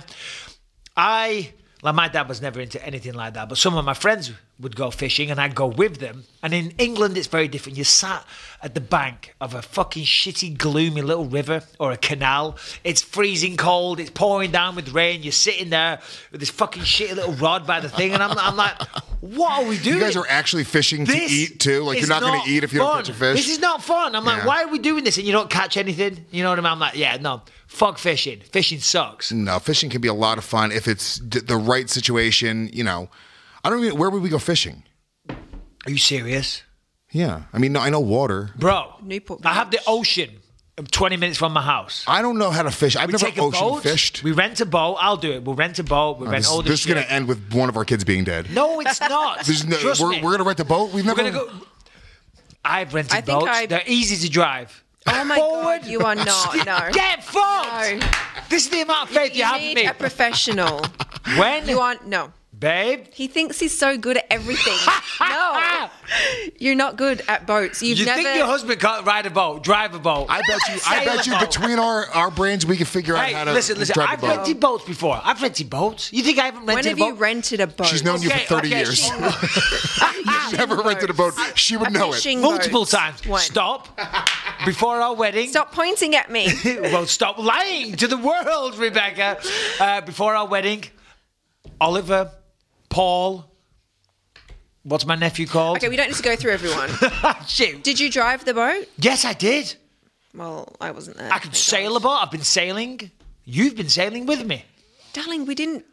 My dad was never into anything like that, but some of my friends would go fishing and I'd go with them. And in England, it's very different. You're sat at the bank of a fucking shitty, gloomy little river or a canal. It's freezing cold. It's pouring down with rain. You're sitting there with this fucking shitty little rod by the thing. And I'm like, what are we doing?
You guys are actually fishing to eat too? Like you're not going to eat if you don't catch a fish?
This is not fun. I'm like, why are we doing this and you don't catch anything? You know what I mean? I'm like, yeah, no. Fuck fishing. Fishing sucks.
No, fishing can be a lot of fun if it's the right situation. I don't even. Where would we go fishing?
Are you serious?
Yeah, I mean, I know water,
bro.
Newport Beach.
I have the ocean 20 minutes from my house.
I don't know how to fish. I've never ocean fished.
We rent a boat. I'll do it. We'll rent a boat. We'll rent all this.
This is going to end with one of our kids being dead.
No, it's not.
We're going to rent a boat. We've never.
I've rented boats. They're easy to drive.
Oh my God, you are not. No.
Get fucked. No. This is the amount of faith you have in me.
You need a professional.
When?
You aren't. No.
Babe?
He thinks he's so good at everything. No. You're not good at boats. You
think your husband can't ride a boat, drive a boat?
I bet you between our brains we can figure out how to
listen,
drive
I've
a boat.
rented boats before. I've rented boats. You think I haven't rented a boat?
When have you rented a boat?
She's known you for 30 years. You've never rented a boat. She would know it.
Multiple times. When? Stop. Before our wedding.
Stop pointing at me.
Well, stop lying to the world, Rebecca. Before our wedding, Oliver, Paul, what's my nephew called?
Okay, we don't need to go through everyone.
Shit.
Did you drive the boat?
Yes, I did.
Well, I wasn't there.
I could sail a boat. I've been sailing. You've been sailing with me.
Darling, we didn't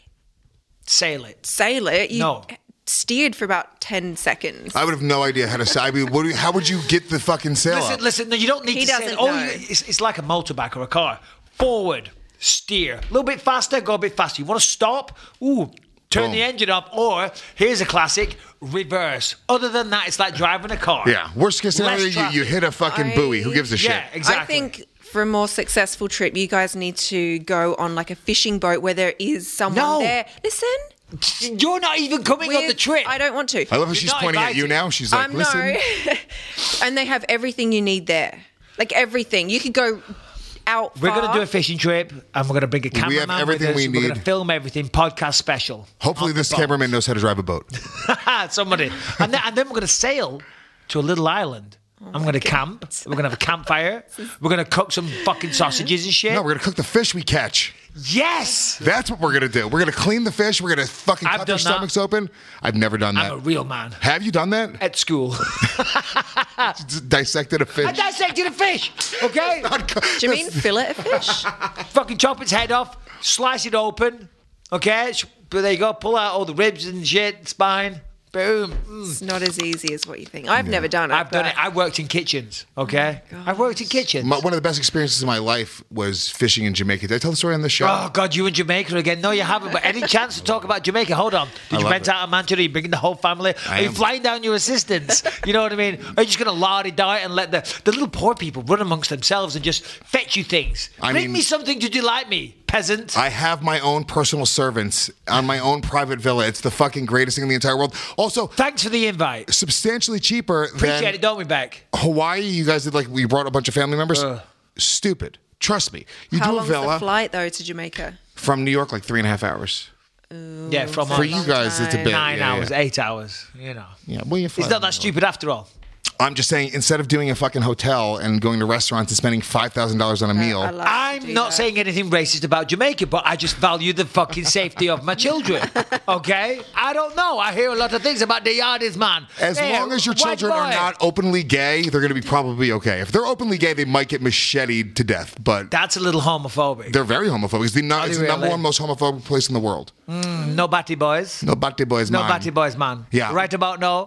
sail it.
Sail it?
No.
Steered for about 10 seconds.
I would have no idea how to sail. I mean, how would you get the fucking sail up?
Listen, no, you don't need to sail. It's like a motorbike or a car. Forward, steer. A little bit faster, go a bit faster. You want to stop? Turn the engine up, or here's a classic, reverse. Other than that, it's like driving a car.
Yeah, worst case scenario, you hit a fucking buoy. Who gives a shit?
Yeah, exactly.
I think for a more successful trip, you guys need to go on like a fishing boat where there is someone there. Listen.
You're not even coming on the trip.
I don't want to.
I love how she's pointing at you now. She's like, listen.
No. And they have everything you need there. Like everything. You could go out
We're
far.
going to do a fishing trip, and we're going to bring a cameraman.
We have everything we
We're going
need.
to film everything, podcast special.
Hopefully this cameraman knows how to drive a boat.
Somebody. And then we're going to sail to a little island. I'm going to camp. We're going to have a campfire. We're going to cook some fucking sausages and shit.
No, we're going to cook the fish we catch.
Yes!
That's what we're going to do. We're going to clean the fish. We're going to fucking cut their stomachs open. I've never done that.
I'm a real man.
Have you done that?
At school.
Dissected a fish.
I dissected a fish, okay?
Do you mean fillet a fish?
Fucking chop its head off, slice it open, okay? But there you go, pull out all the ribs and shit, spine. Boom.
It's not as easy as what you think. I've never done it.
I've done it. I worked in kitchens, okay? I've worked in kitchens.
One of the best experiences of my life was fishing in Jamaica. Did I tell the story on the show?
Oh, God, you in Jamaica again? No, you haven't. But any chance to talk about Jamaica? Hold on. Did you rent out a mansion? Are you bringing the whole family? Are you flying down your assistants? You know what I mean? Are you just going to lardy-die and let the little poor people run amongst themselves and just fetch you things? Bring me something to delight me, peasant.
I have my own personal servants on my own private villa. It's the fucking greatest thing in the entire world. Also,
thanks for the invite.
Substantially cheaper
Appreciate
than
it, don't we, Beck?
Hawaii. You guys did we brought a bunch of family members. Stupid. Trust me. You
How
do a
long's
villa
the flight though to Jamaica?
from New York, like 3.5 hours.
Yeah, from
For you guys, it's a bit
9 hours, 8 hours. You know.
Yeah, well, you
It's not that stupid after all.
I'm just saying, instead of doing a fucking hotel and going to restaurants and spending $5,000 on a meal.
I'm not saying anything racist about Jamaica, but I just value the fucking safety of my children. Okay? I don't know. I hear a lot of things about the yardies, man.
As long as your
white
children are
boy.
not openly gay, they're going to be probably okay. If they're openly gay, they might get macheted to death, but
That's a little homophobic.
they're very homophobic. It's the
really?
number one most homophobic place in the world.
No batty boys.
No batty boys,
No
man.
batty boys, man.
Yeah.
Right about now.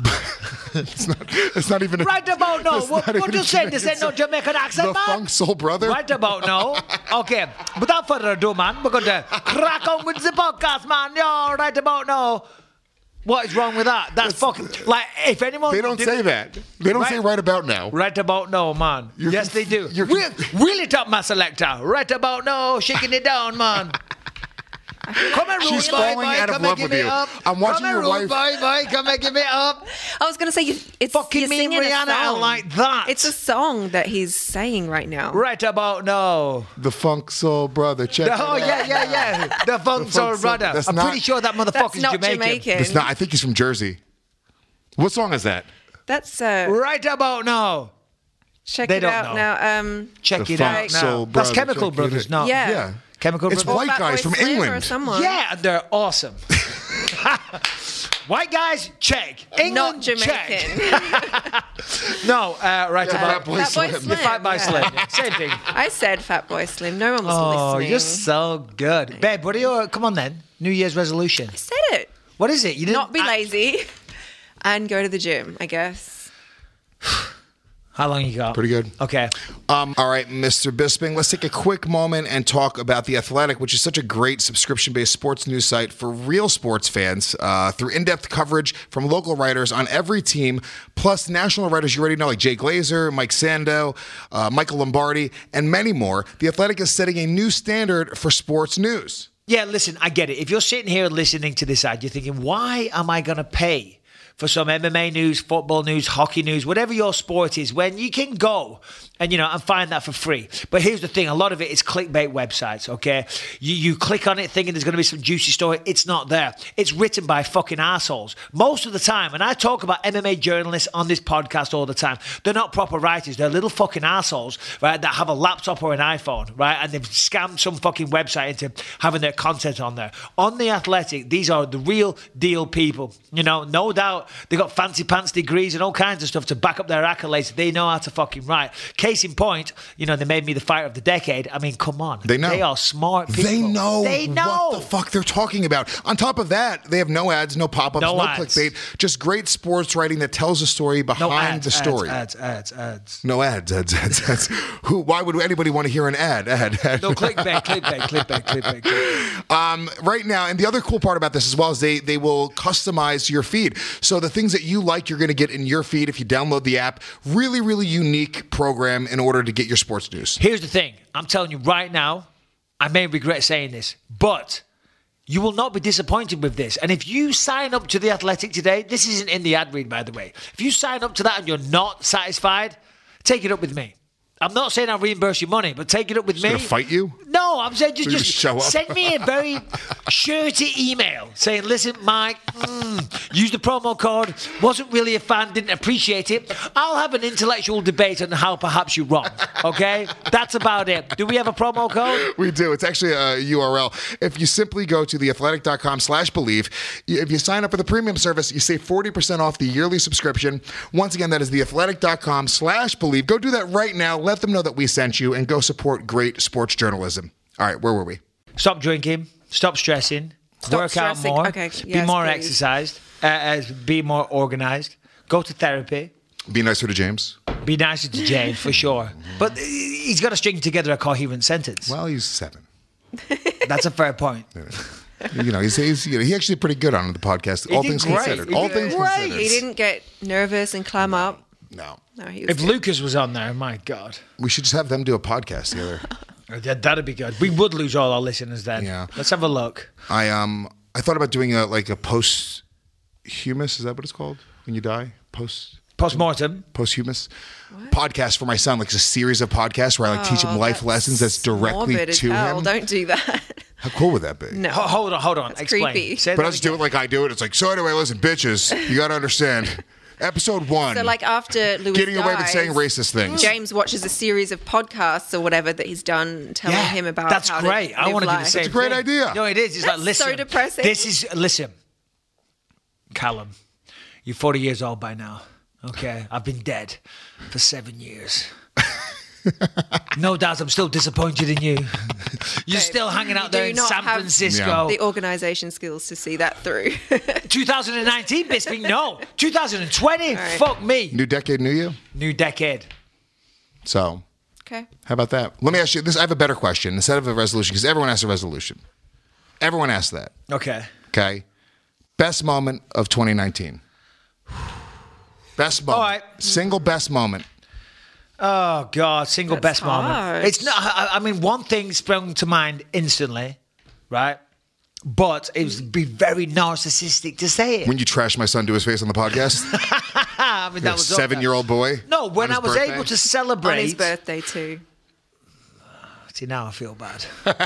It's not even a,
Right about now.
it's
What
not even
you
a
say? This ain't no Jamaican accent,
The
man.
Funk Soul Brother?
Right about now. Okay. Without further ado, man, we're going to crack on with the podcast, man. Yo, right about now. What is wrong with that? That's fucking... Like, if anyone...
They don't say that. They don't say right about now.
Right about now, man. Yes, they do. Wheel it up, my selector. Right about now. Shaking it down, man. Come here,
She's
rude boy,
falling
boy,
out of
come
love
and give
with
me
you.
up.
I'm watching
Come here,
your
rude
wife-
boy, come and give me up.
I was going to say, it's
Fucking
you're
me and
singing
Rihanna
a
are
song.
like that.
It's a song that he's saying right now.
Right about now.
The Funk Soul Brother. Check it
Oh,
out.
yeah. The Funk Soul Brother.
That's
I'm
not-
pretty sure that motherfucker's
That's not Jamaican.
It's not. I think he's from Jersey. What song is that?
That's
Right about now.
check
They
it
don't
out
know.
now.
Check
The
it
Funk
out
Soul
now. That's
Brother,
Chemical
check it
Brothers,
out.
no.
Yeah.
Chemical
It's
Brothers.
white guys from
Slim or
England.
someone.
Yeah, and they're awesome. White guys, check. England,
Not Jamaican.
check. No, right
Fat
about
Boy
Fat Boy
Slim.
Slim.
Fat Boy
yeah.
Slim. Same thing.
I said Fat Boy Slim. No one was
Oh,
listening.
you're so good. Babe, what are your... Come on, then. New Year's resolution.
I said it.
What is it? You didn't...
Not be lazy and go to the gym, I guess.
How long you got?
Pretty good.
Okay.
All right, Mr. Bisping, let's take a quick moment and talk about The Athletic, which is such a great subscription-based sports news site for real sports fans through in-depth coverage from local writers on every team, plus national writers you already know like Jay Glazer, Mike Sando, Michael Lombardi, and many more. The Athletic is setting a new standard for sports news.
Yeah, listen, I get it. If you're sitting here listening to this ad, you're thinking, why am I going to pay for some MMA news, football news, hockey news, whatever your sport is, when you can go and find that for free? But here's the thing, a lot of it is clickbait websites, okay? You click on it thinking there's going to be some juicy story. It's not there. It's written by fucking assholes. Most of the time, and I talk about MMA journalists on this podcast all the time, they're not proper writers. They're little fucking assholes, right, that have a laptop or an iPhone, right, and they've scammed some fucking website into having their content on there. On The Athletic, these are the real deal people. No doubt they got fancy pants degrees and all kinds of stuff to back up their accolades. They know how to fucking write. Case in point, they made me the fighter of the decade. I mean, come on.
They know.
They are smart people.
They know
what
the fuck they're talking about. On top of that, they have no ads, no pop-ups, no
ads.
clickbait, just great sports writing that tells a story behind the story.
Ads.
No ads. Why would anybody want to hear an ad?
No, clickbait.
Right now, and the other cool part about this as well is they will customize your feed. So the things that you like, you're going to get in your feed if you download the app. Really, really unique program in order to get your sports news.
Here's the thing. I'm telling you right now, I may regret saying this, but You will not be disappointed with this. And if you sign up to The Athletic today, this isn't in the ad read, by the way. If you sign up to that and you're not satisfied, take it up with me. I'm not saying I'll reimburse your money, but take it up with me.
Gonna fight you?
No, I'm saying just
show up.
send me a very shirty email saying, listen, Mike, use the promo code, wasn't really a fan, didn't appreciate it. I'll have an intellectual debate on how perhaps you're wrong, okay? That's about it. Do we have a promo code?
We do. It's actually a URL. If you simply go to theathletic.com/believe, if you sign up for the premium service, you save 40% off the yearly subscription. Once again, that is theathletic.com/believe. Go do that right now. Let them know that we sent you and go support great sports journalism. All right, where were we?
Stop drinking. Stop stressing. Work out more.
Okay.
Be
Yes,
more
please.
exercised. Be more organized. Go to therapy.
Be nicer to James.
Be nicer to James, for sure. But he's got to string together a coherent sentence.
Well, he's 7.
That's a fair point.
You know, he's actually pretty good on the podcast. All things considered. All things considered.
He didn't get nervous and clam up.
No.
He was
If
good.
Lucas was on there, my God.
We should just have them do a podcast together.
That'd be good. We would lose all our listeners then.
Yeah.
Let's have a look.
I thought about doing a posthumous. Is that what it's called when you die?
Postmortem.
Posthumous podcast for my son. Like it's a series of podcasts where I teach him life lessons that's directly
morbid as
to
hell.
him.
Don't do that.
How cool would that be?
No.
Hold on.
That's
Explain.
creepy.
Say
But
that
I'll just do it like I do it. It's like, so anyway, listen, bitches, you got to understand. Episode 1.
So, like, after Lewis
Getting away with
dies,
saying racist things.
James watches a series of podcasts or whatever that he's done telling him about
that's
how
great.
to
I
live
want to do the
life.
same
It's a great
thing.
idea.
No, it is. It's like,
That's
listen.
so depressing.
Listen, Callum, you're 40 years old by now. Okay, I've been dead for 7 years. No doubt I'm still disappointed in you. You're still hanging out there in San Francisco.
The organisation skills to see that through.
2019, Bisping, no. 2020, fuck me.
New decade, new you.
New decade.
So,
Okay.
how about that? Let me ask you this. I have a better question instead of a resolution because everyone asks a resolution. Everyone asks that.
Okay.
Okay. Best moment of 2019. Best moment.
All right.
Single best moment.
Oh, God, single
That's
best moment.
hard.
It's not, I mean, one thing sprung to mind instantly, right? But it would be very narcissistic to say it.
When you trashed my son to his face on the podcast.
I mean, that was
7-year-old boy.
No, when
on
I
his
was
birthday?
able to celebrate.
On his birthday too.
See, now I feel bad.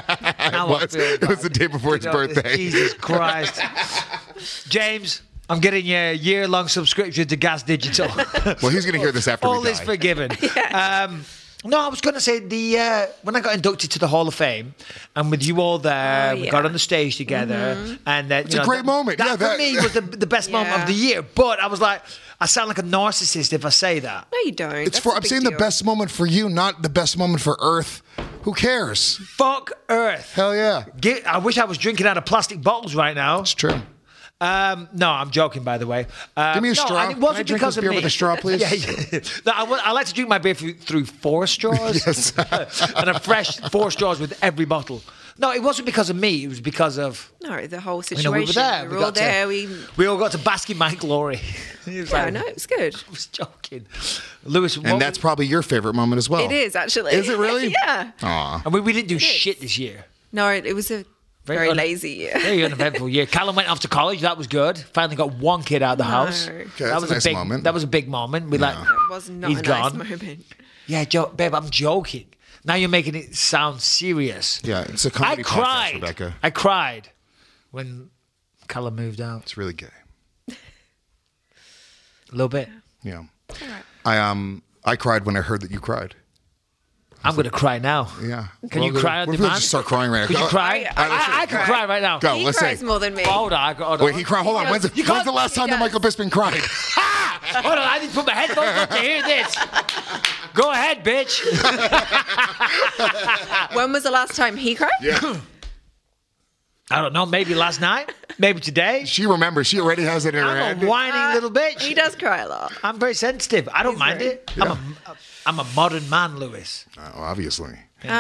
It was the day before his birthday.
Jesus Christ. James, I'm getting you a year-long subscription to Gas Digital.
Well, he's going to hear this after
All
we
is
die.
forgiven. No, I was going to say when I got inducted to the Hall of Fame, and with you all there, we got on the stage together, and
It's a great moment.
That
Yeah,
for me was the best moment of the year. But I was like, I sound like a narcissist if I say that.
No, you don't.
I'm saying the best moment for you, not the best moment for Earth. Who cares?
Fuck Earth.
Hell yeah.
I wish I was drinking out of plastic bottles right now.
It's true.
No, I'm joking, by the way.
Give me a straw.
And it wasn't
Can I drink
because
this
of
beer
me.
with a straw, please?
Yeah. No, I like to drink my beer through 4 straws. And a fresh 4 straws with every bottle. No, it wasn't because of me. It was because of...
No, the whole
You
situation.
know, we were there.
We were all there.
We all got to bask in my glory.
I know, it was good.
I was joking. Lewis,
And that's probably your favorite moment as well.
It is, actually.
Is it really?
Yeah.
Aw.
I mean, we didn't do shit this year.
No, it was a very lazy year.
Very uneventful year. Callum went off to college. That was good. Finally got one kid out of the house.
Okay,
that
that's
was
a nice
big
moment.
That was a big moment.
It was not
he's
a
gone.
nice moment.
Yeah, babe, I'm joking. Now you're making it sound serious.
Yeah, it's a comedy podcast, Rebecca.
I cried when Callum moved out.
It's really gay.
A little bit.
Yeah. I cried when I heard that you cried.
I'm going to cry now.
Yeah.
Can you cry on
What if we
demand?
just start crying right now?
Could you cry?
All right, let's
I can cry right now.
Go,
He
let's
cries
see.
more than me.
Hold on.
Wait, he cried. Hold on. When's the last time that Michael Bisping cried?
Hold on, I need to put my headphones on to hear this. Go ahead, bitch.
When was the last time he cried?
Yeah.
I don't know, maybe last night, maybe today.
She remembers. She already has it in her
I'm
head.
a whining little bitch.
He does cry a lot.
I'm very sensitive. I don't mind it.
Yeah.
I'm a modern man, Lewis.
Oh, obviously.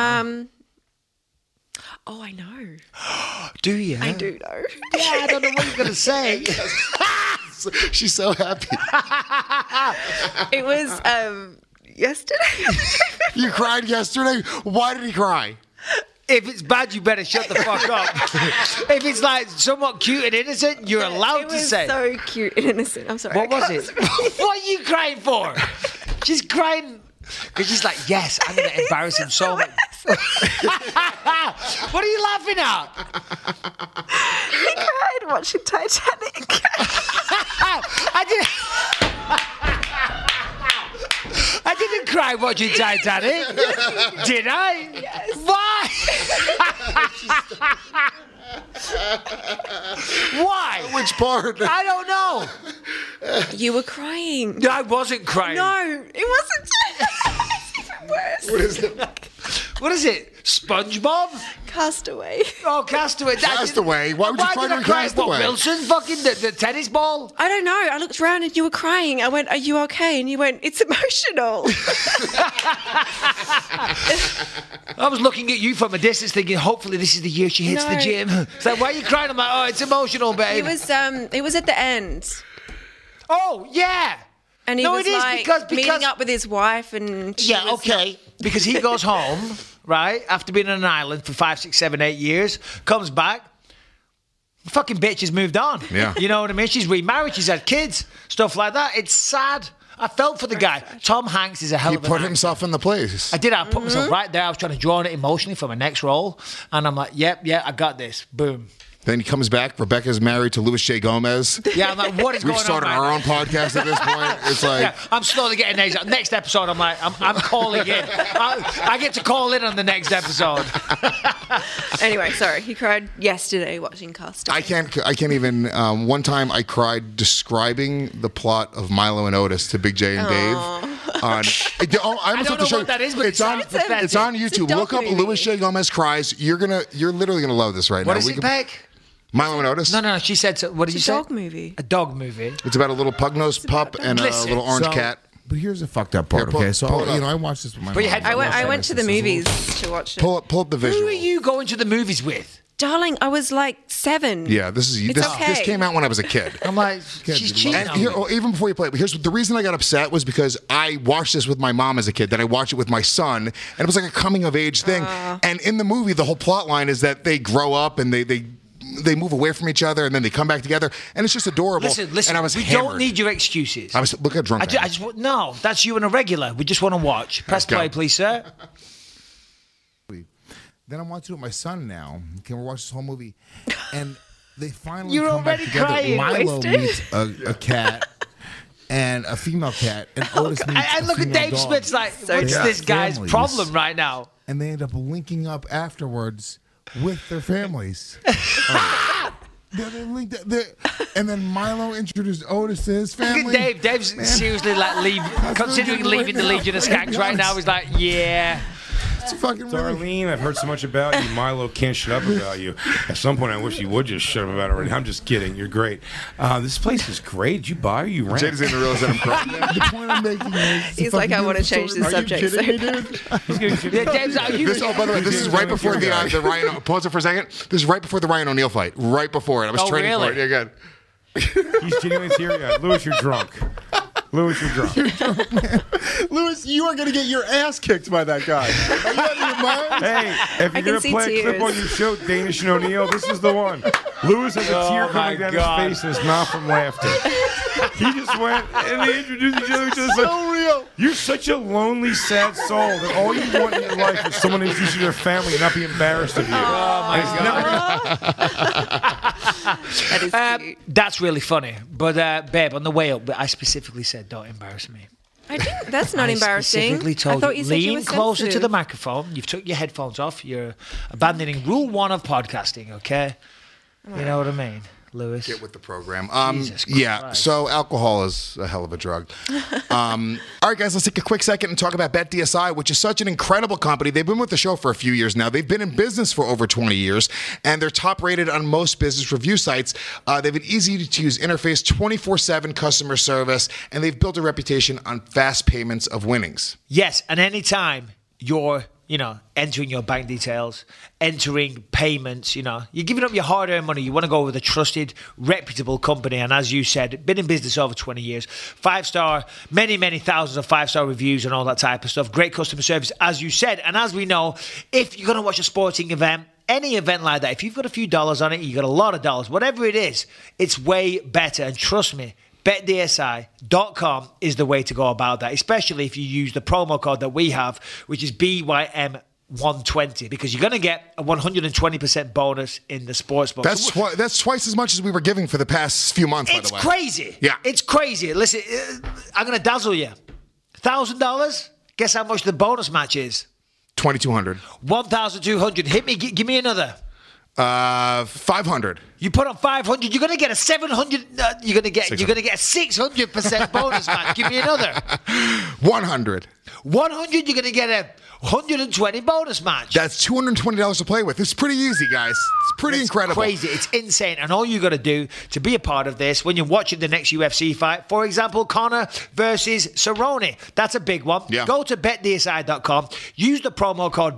Oh, I know.
Do you?
I do know.
Yeah, I don't know what you're going to say.
She's so happy.
It was yesterday.
You cried yesterday? Why did he cry?
If it's bad, you better shut the fuck up. If it's like somewhat cute and innocent, you're allowed to say.
It was so cute and innocent. I'm sorry.
What was it? What are you crying for? She's crying because she's like, yes, I'm going to embarrass him so much. What are you laughing at?
He cried watching Titanic.
I didn't cry watching Titanic. Did I?
Yes.
Why? Why?
Which part?
I don't know.
You were crying.
No, I wasn't crying.
No, it wasn't. It's even worse.
What is it?
What is it? SpongeBob?
Castaway.
Oh, Castaway.
Castaway? Why would you cry during Castaway?
What, Wilson? Fucking the tennis ball?
I don't know. I looked around and you were crying. I went, are you okay? And you went, it's emotional.
I was looking at you from a distance thinking, hopefully this is the year she hits the gym. It's like, why are you crying? I'm like, oh, it's emotional, babe.
It was at the end.
Oh, yeah.
And he was like
because
meeting up with his wife and
because he goes home, right, after being on an island for 5, 6, 7, 8 years, comes back, the fucking bitch has moved on.
Yeah.
You know what I mean? She's remarried, she's had kids, stuff like that. It's sad. I felt for the guy. Tom Hanks is a hell of an
He put
actor.
himself in the place.
I did. I put myself right there. I was trying to draw on it emotionally for my next role. And I'm like, yep, I got this. Boom.
Then he comes back. Rebecca's married to Louis J. Gomez.
Yeah, I'm like, what is going on?
We've started our own podcast at this point. It's like...
Yeah, I'm slowly getting next episode. I'm like, I'm calling in. I get to call in on the next episode.
Anyway, sorry. He cried yesterday watching Castaway.
I can't even... one time I cried describing the plot of Milo and Otis to Big J and Dave. I
don't know what that is, but
it's on YouTube. Look up Louis J. Gomez cries. You're literally gonna love this right now.
What is it, Beck?
Milo and Otis?
No. She said. What did you say?
It's a dog movie.
A dog movie.
It's about a little pug-nosed pup and a little orange cat.
But here's the fucked up part. Okay, so I watched this with my mom.
I went to the movies to watch it.
Pull up the visual.
Who are you going to the movies with?
Darling, I was like 7.
Yeah, this came out when I was a kid.
I'm like, she's cheating on me.
Even before you play it, but here's the reason I got upset was because I watched this with my mom as a kid, then I watched it with my son, and it was like a coming of age thing. And in the movie, the whole plot line is that they grow up and they move away from each other and then they come back together, and it's just adorable.
Listen,
and I was
we
hammered.
don't need your excuses.
Look how drunk I am.
No, that's you and a regular. We just want to watch. Press play, please, sir.
Then I'm watching it with my son now. Can we watch this whole movie? And they finally
You're
come back
already
together.
crying.
Milo meets a cat and a female cat, and Otis meets
I
a
look at
female
Dave
dog.
Smith's like, what's this guy's problem right now?
And they end up linking up afterwards with their families. And then Milo introduced Otis to his family.
Look at Dave. Dave's seriously considering leaving the Legion of Skanks right now. He's like, yeah.
It's fucking
Darlene, I've heard so much about you. Milo can't shut up about you. At some point, I wish you would just shut up about it already. I'm just kidding. You're great. This place is great. Did you buy or you rent?
Jay doesn't even realize that I'm crying.
The point I'm making is...
He's like, I want to change the subject.
Are you kidding me, dude?
Yeah, Dave's like,
By the way, this is right before the Ryan... Pause it for a second. This is right before the Ryan O'Neal fight. Right before it. I was training for it. Yeah, good.
He's genuinely teary-eyed. Louis, you're drunk. Louis, you're drunk.
You're drunk, man. Louis, you are going to get your ass kicked by that guy. Are you out of your mind?
Hey, if you're going to play a clip on your show, Danish and O'Neal, this is the one. Louis has a tear coming down his face and his mouth from laughter. He just went and they introduced each other.
So real.
You're such a lonely, sad soul that all you want in your life is someone to introduce you to their family and not be embarrassed of you.
Oh, my God. That's really funny. But, babe, on the way up, I specifically said, don't embarrass me.
I didn't. That's not
I
embarrassing.
Specifically told
I thought you said you
lean
were
closer to
sensitive.
the microphone. You've took your headphones off. You're abandoning rule 1 of podcasting, okay? You know what I mean, Louis?
Get with the program.
Jesus
yeah,
Christ.
so alcohol is a hell of a drug. All right, guys, let's take a quick second and talk about BetDSI, which is such an incredible company. They've been with the show for a few years now. They've been in business for over 20 years, and they're top rated on most business review sites. They have an easy-to-use interface, 24/7 customer service, and they've built a reputation on fast payments of winnings.
Yes, and anytime you're entering your bank details, entering payments, you're giving up your hard-earned money. You want to go with a trusted, reputable company. And as you said, been in business over 20 years, 5-star, many thousands of 5-star reviews and all that type of stuff. Great customer service, as you said. And as we know, if you're going to watch a sporting event, any event like that, if you've got a few dollars on it, you got a lot of dollars, whatever it is, it's way better. And trust me, BetDSI.com is the way to go about that, especially if you use the promo code that we have, which is BYM120, because you're going to get a 120% bonus in the sportsports.
That's twice as much as we were giving for the past few months, by the way.
It's crazy.
Yeah.
It's crazy. Listen, I'm going to dazzle you. $1,000? Guess how much the bonus match is?
$2,200.
$1,200. Hit me. Give me another.
500.
You put on 500, you're gonna get a 700. You're gonna get a 600% bonus match. Give me another.
100.
100. You're gonna get a 120 bonus match.
That's $220 to play with. It's pretty easy, guys. It's pretty incredible.
Crazy. It's insane. And all you got to do to be a part of this, when you're watching the next UFC fight, for example, Conor versus Cerrone, that's a big one.
Yeah.
Go to betdsi.com. Use the promo code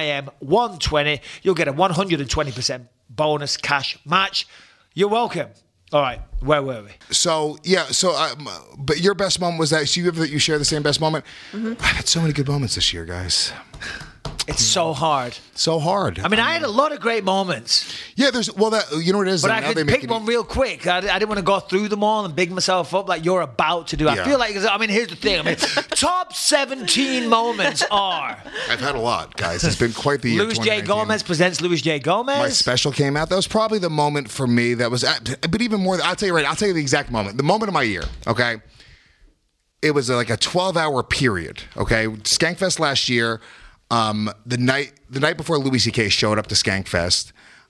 BYM120. You'll get a 120% bonus cash match. You're welcome. All right, where were we?
So, but your best moment was that you share the same best moment? Mm-hmm. I've had so many good moments this year, guys.
It's so hard.
So hard.
I mean, I had a lot of great moments.
Yeah, you know what it is?
But I could pick one real quick. I didn't want to go through them all and big myself up like you're about to do. I feel like, here's the thing. Top 17 moments are...
I've had a lot, guys. It's been quite the year.
Luis J. Gomez presents Luis J. Gomez.
My special came out. That was probably the moment for me that was... But even more, I'll tell you the exact moment. The moment of my year, okay? It was like a 12-hour period, okay? Skankfest last year... The night before Louis C.K. showed up to Skankfest,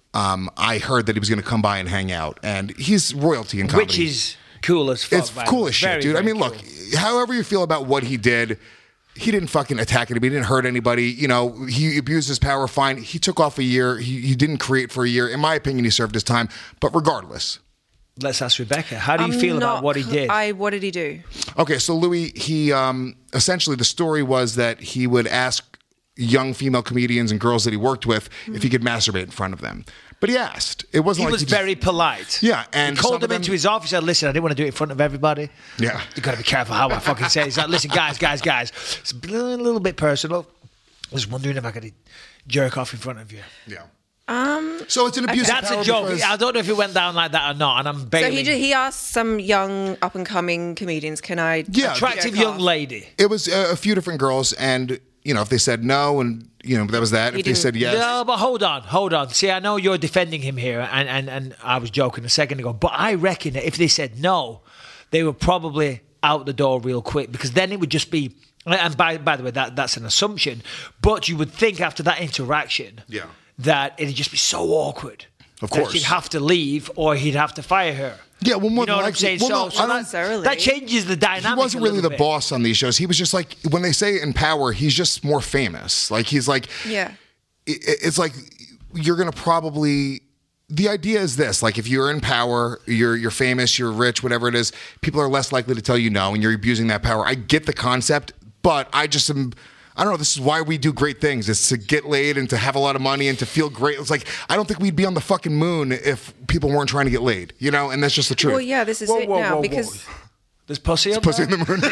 I heard that he was going to come by and hang out, and he's royalty in comedy.
Which is cool as fuck.
It's cool as shit, dude. I mean, look, however you feel about what he did, he didn't fucking attack anybody. He didn't hurt anybody. He abused his power, fine. He took off a year. He didn't create for a year. In my opinion, he served his time, but regardless.
Let's ask Rebecca. How do you feel about what he did?
What did he do?
Okay, so Louis, he essentially the story was that he would ask young female comedians and girls that he worked with if he could masturbate in front of them. But he asked. It wasn't
he was very polite.
Yeah. And
he called them into his office and said, listen, I didn't want to do it in front of everybody.
Yeah.
You got to be careful how I fucking say it. He's like, listen, guys. It's a little bit personal. I was wondering if I could jerk off in front of you.
Yeah. So it's an abuse of power.
That's a joke. I don't know if it went down like that or not, and I'm bailing.
So he asked some young up-and-coming comedians, can I...
Yeah.
Attractive young lady.
It was a few different girls, and... if they said no and, that was that. If they said yes.
No, but hold on. See, I know you're defending him here, and I was joking a second ago, but I reckon that if they said no, they were probably out the door real quick, because then it would just be, and by the way, that's an assumption, but you would think after that interaction that it'd just be so awkward.
Of course.
That she'd have to leave or he'd have to fire her.
Yeah, well, more
you know what I'm saying? That changes the dynamic.
He wasn't really the boss on these shows. He was just like, when they say in power, he's just more famous. Like, he's like, it's like, you're going to probably, the idea is this, like, if you're in power, you're famous, you're rich, whatever it is, people are less likely to tell you no, and you're abusing that power. I get the concept, but I don't know, this is why we do great things. It's to get laid and to have a lot of money and to feel great. It's like, I don't think we'd be on the fucking moon if people weren't trying to get laid, and that's just the truth.
Well, yeah, this is it now, because...
There's pussy on
pussy in the moon.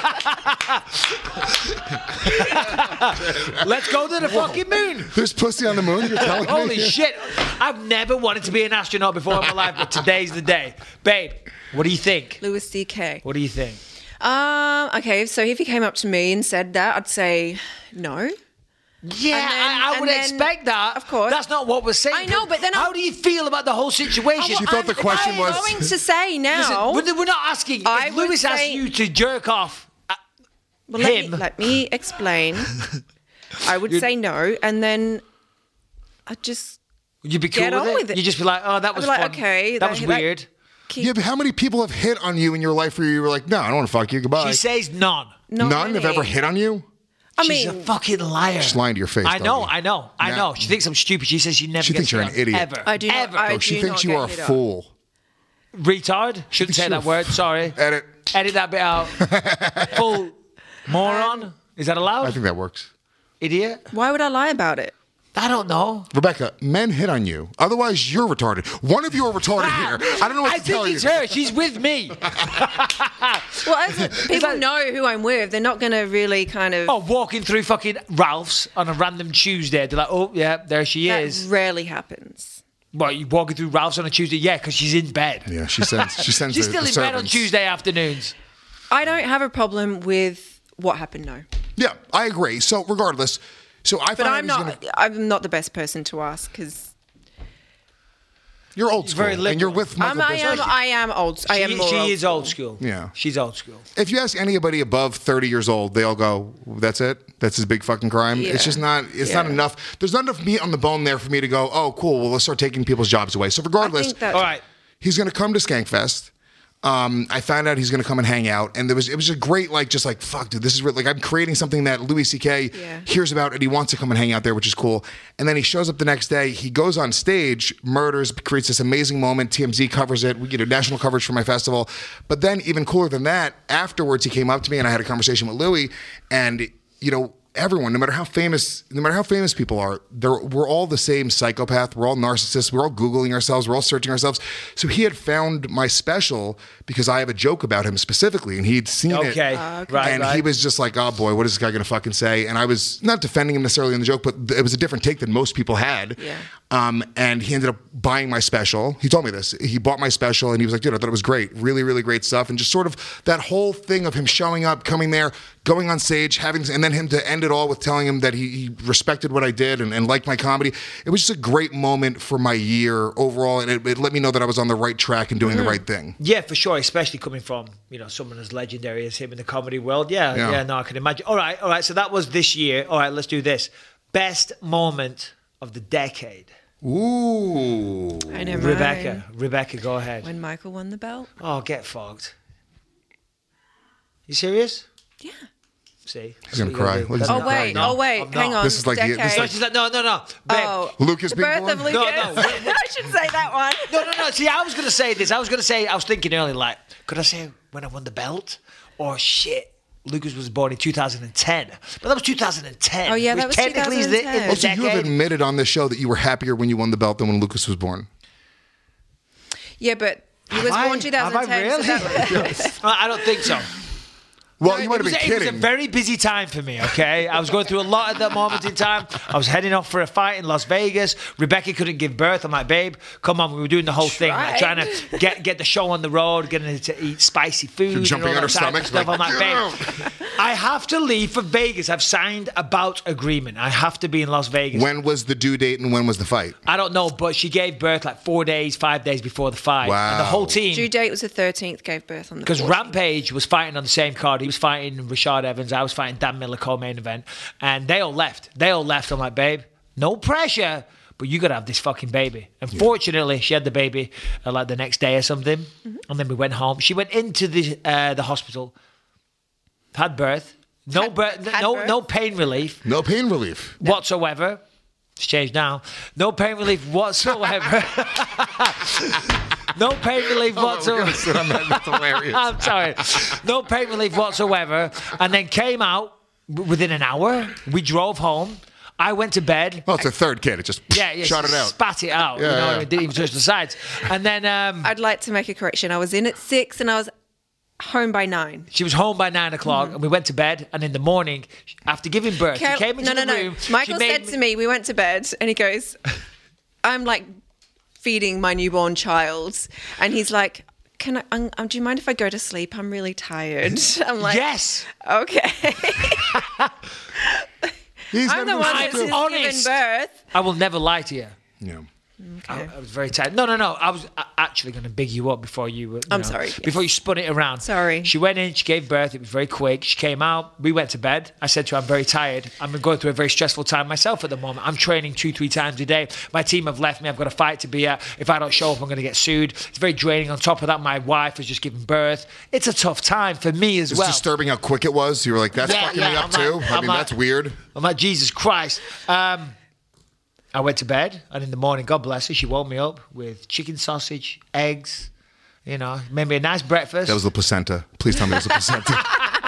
Let's go to the fucking moon.
There's pussy on the moon, you're telling me?
Holy shit. I've never wanted to be an astronaut before in my life, but today's the day. Babe, what do you think?
Louis C.K.
What do you think?
Okay, so if he came up to me and said that, I'd say no.
Yeah, I would expect that.
Of course.
That's not what we're saying.
I know, but then...
How do you feel about the whole situation?
She thought the question was...
I'm going to say now...
Listen, we're not asking. If Louis asked you to jerk off him...
Let me explain. I would say no, and then I'd just
You'd be cool with it? You'd just be like, oh, that was fun.
Okay,
that was weird.
Yeah, but how many people have hit on you in your life where you were like, no, I don't want to fuck you, goodbye?
She says none.
None have ever hit on you?
She's a fucking liar.
She's lying to your face.
I know. She thinks I'm stupid. She says she never.
She thinks you're an idiot.
Ever.
I do.
Ever.
She thinks you are a fool.
Retard. Shouldn't say that word. Sorry.
Edit
that bit out. Full moron. Is that allowed?
I think that works.
idiot.
Why would I lie about it?
I don't know.
Rebecca, men hit on you. Otherwise, you're retarded. One of you are retarded here. I don't know what to tell you.
I think it's her. She's with me.
Well, people know who I'm with. They're not going to really kind of...
Oh, walking through fucking Ralph's on a random Tuesday. They're like, oh, yeah, there she is.
That rarely happens.
Well, you walking through Ralph's on a Tuesday? Yeah, because she's in bed.
Yeah, she sends
She's still in bed on Tuesday afternoons.
I don't have a problem with what happened, no.
Yeah, I agree. So regardless...
But I'm not the best person to ask because
you're old school, and you're with Michael Bisping.
I am old. I am more.
She is old school.
Yeah,
she's old school.
If you ask anybody above 30 years old, they all go, "That's it. That's his big fucking crime."
Yeah.
It's just not. It's not enough. There's not enough meat on the bone there for me to go, "Oh, cool. Well, let's start taking people's jobs away." So regardless,
all right,
he's going to come to Skankfest. I found out he's going to come and hang out, and it was a great fuck, dude, this is like I'm creating something that Louis C.K. hears about, and he wants to come and hang out there, which is cool. And then he shows up the next day. He goes on stage, murders, creates this amazing moment. TMZ covers it. We get national coverage for my festival. But then, even cooler than that, afterwards he came up to me and I had a conversation with Louis, and everyone, no matter how famous people are, we're all the same psychopath. We're all narcissists. We're all Googling ourselves. We're all searching ourselves. So he had found my special because I have a joke about him specifically, and he'd seen it. And he was just like, oh boy, what is this guy going to fucking say? And I was not defending him necessarily in the joke, but it was a different take than most people had.
Yeah.
And he ended up buying my special. He told me this. He bought my special, and he was like, dude, I thought it was great. Really, really great stuff. And just sort of that whole thing of him showing up, coming there, going on stage, and then him to end it all with telling him that he respected what I did and liked my comedy. It was just a great moment for my year overall, and it let me know that I was on the right track and doing the right thing.
Yeah, for sure, especially coming from, someone as legendary as him in the comedy world. Yeah, no, I can imagine. All right, so that was this year. All right, let's do this. Best moment of the decade.
Ooh.
I know
Rebecca, go ahead.
When Michael won the belt.
Oh, get fucked. You serious?
Yeah.
See?
He's going to cry.
Oh, wait. Hang on.
This is like
She's like, no.
Oh,
Lucas
the
being
birth
born?
of Lucas.
No.
I should say that one.
No. See, I was going to say this. I was thinking earlier, could I say when I won the belt? Or shit, Lucas was born in 2010. But that was 2010.
Oh, yeah, that was
technically
2010.
Also, you have admitted on this show that you were happier when you won the belt than when Lucas was born.
Yeah, but he was born 2010.
Have I really? I don't think so.
Well, you might have been kidding.
It was a very busy time for me, okay? I was going through a lot at that moment in time. I was heading off for a fight in Las Vegas. Rebecca couldn't give birth. I'm like, babe, come on. We were doing the whole thing, trying to get the show on the road, getting her to eat spicy food.
You're jumping on her stomach.
I'm like, babe, I have to leave for Vegas. I've signed a bout agreement. I have to be in Las Vegas.
When was the due date and when was the fight?
I don't know, but she gave birth 5 days before the fight.
Wow.
And the whole team.
Due date was the 13th, gave birth on the 14th.
Because Rampage was fighting on the same card. He was fighting Rashad Evans. I was fighting Dan Miller co-main event. And they all left. I'm like, babe, no pressure, but you got to have this fucking baby. And fortunately, she had the baby the next day or something. Mm-hmm. And then we went home. She went into the hospital, had birth. No pain relief.
No pain relief.
Whatsoever. It's changed now. No pain relief whatsoever. No pain relief whatsoever.
That's hilarious.
I'm sorry. No pain relief whatsoever. And then came out within an hour. We drove home. I went to bed.
Well, it's a third kid. It just shot it out.
Spat it out.
Yeah,
It didn't even touch the sides. And then...
I'd like to make a correction. I was in at 6 and I was home by 9.
She was home by 9 o'clock, and we went to bed. And in the morning, after giving birth, she came into the room.
Michael said to me, we went to bed, and he goes, I'm feeding my newborn child, and he's like, do you mind if I go to sleep? I'm really tired. I'm like,
yes.
Okay.
I'm
the one that's given birth.
I will never lie to you.
Yeah.
Okay. I was very tired. No. I was actually going to big you up before you.
I'm sorry.
Before you spun it around.
Sorry.
She went in. She gave birth. It was very quick. She came out. We went to bed. I said to her, I'm very tired. I'm going through a very stressful time myself at the moment. I'm training 2-3 times a day. My team have left me. I've got a fight to be at. If I don't show up, I'm going to get sued. It's very draining. On top of that, my wife has just given birth. It's a tough time for me as well.
It's disturbing how quick it was. You were like, that's fucking me up too. That's weird.
I'm like, Jesus Christ. I went to bed, and in the morning, God bless her, she woke me up with chicken sausage, eggs, made me a nice breakfast.
That was the placenta. Please tell me it was the placenta.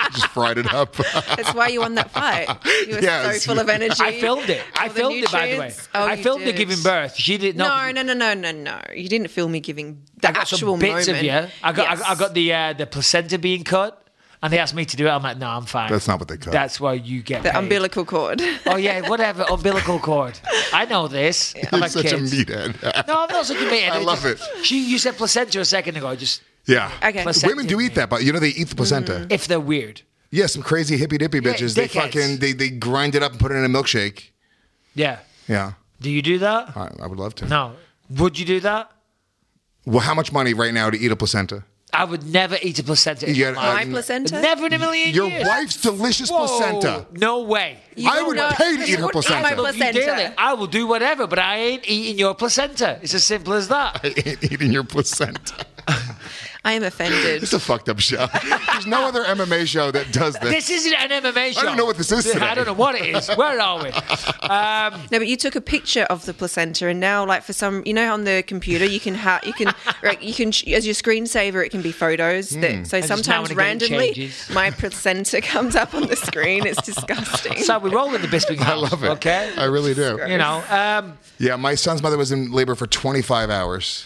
Just fried it up.
That's why you won that fight. You were so full of energy.
I filmed it. I filmed it, by the way. I filmed her giving birth. She didn't know.
No. You didn't film me giving the
I got
actual
some bits
moment.
of you. I got the placenta being cut. And they asked me to do it. I'm like, no, I'm fine.
That's not what they cut.
That's why you get
the
paid.
umbilical cord.
Oh, yeah, whatever. Umbilical cord. I know this.
You're
I'm like
such
kids.
a meathead.
No, I'm not such a meathead.
I love it.
You said placenta a second ago.
Yeah.
Okay.
Women do eat that, but you know they eat the placenta.
If they're weird.
Yeah, some crazy hippy dippy bitches. They they grind it up and put it in a milkshake.
Yeah.
Yeah.
Do you do that?
I would love to.
No. Would you do that?
Well, how much money right now to eat a placenta?
I would never eat a placenta in my life.
My placenta?
Never in a million
Your
years.
wife's delicious placenta.
No way.
I would pay to eat her placenta.
I love you dearly. I will do whatever, but I ain't eating your placenta. It's as simple as that.
I ain't eating your placenta.
I am offended.
It's a fucked up show. There's no other MMA show that does this.
This isn't an MMA show.
I don't know what this is today.
I don't know what it is. Where are we?
No, but you took a picture of the placenta, and now, like for some, on the computer, you can as your screensaver, it can be photos. So sometimes randomly, my placenta comes up on the screen. It's disgusting.
So we roll in the Bisping house.
I love it.
Okay,
I really do.
Yeah,
my son's mother was in labor for 25 hours.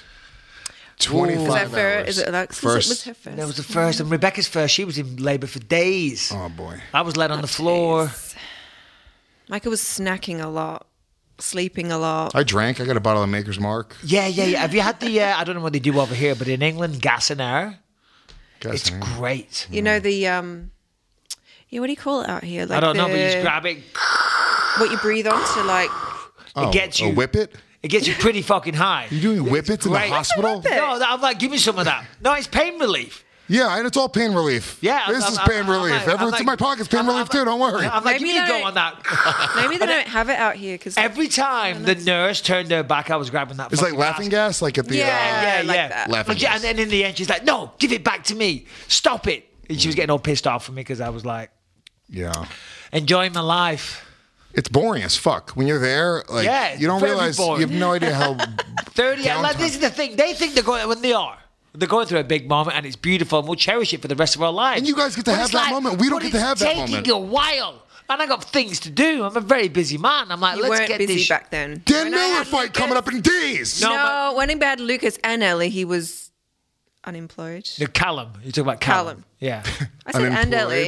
25 hours.
Is it Alexis?
First.
It was her first.
That was the first. And Rebecca's first, she was in labour for days.
Oh, boy.
I was laid on the floor.
Micah was snacking a lot, sleeping a lot.
I drank. I got a bottle of Maker's Mark.
Yeah. Have you had the, I don't know what they do over here, but in England, gas and air. It's great.
You know the, what do you call it out here? Like
I don't know, but you just grab it.
What you breathe on to like...
It gets you.
A whippet?
It gets you pretty fucking high.
You doing whippets in the hospital?
No, I'm like, give me some of that. No, it's pain relief.
Yeah, and it's all pain relief.
Yeah.
This is pain relief. Everyone's in my pocket's pain relief too, don't worry.
I'm like, give me a go on that.
Maybe they don't have it out here. Cause
every time the nurse turned her back, I was grabbing that.
It's like laughing gas, like at the...
Yeah.
Laughing gas.
And then in the end, she's like, no, give it back to me. Stop it. And she was getting all pissed off at me because I was like...
Yeah.
Enjoying my life.
It's boring as fuck. When you're there, you don't realize,
boring.
you have no idea how...
30, like, this is the thing. They think they're going, when they are. They're going through a big moment and it's beautiful and we'll cherish it for the rest of our lives.
And you guys get to have that moment. We don't get to have that moment.
It's taking a while. And I got things to do. I'm a very busy man. I'm like,
you
let's
weren't
get
busy
this.
back then.
Dan Miller fight coming up in days.
No, when he had Lucas and Ellie, he was unemployed.
The Callum. You talk about Callum. Yeah.
I said and Ellie.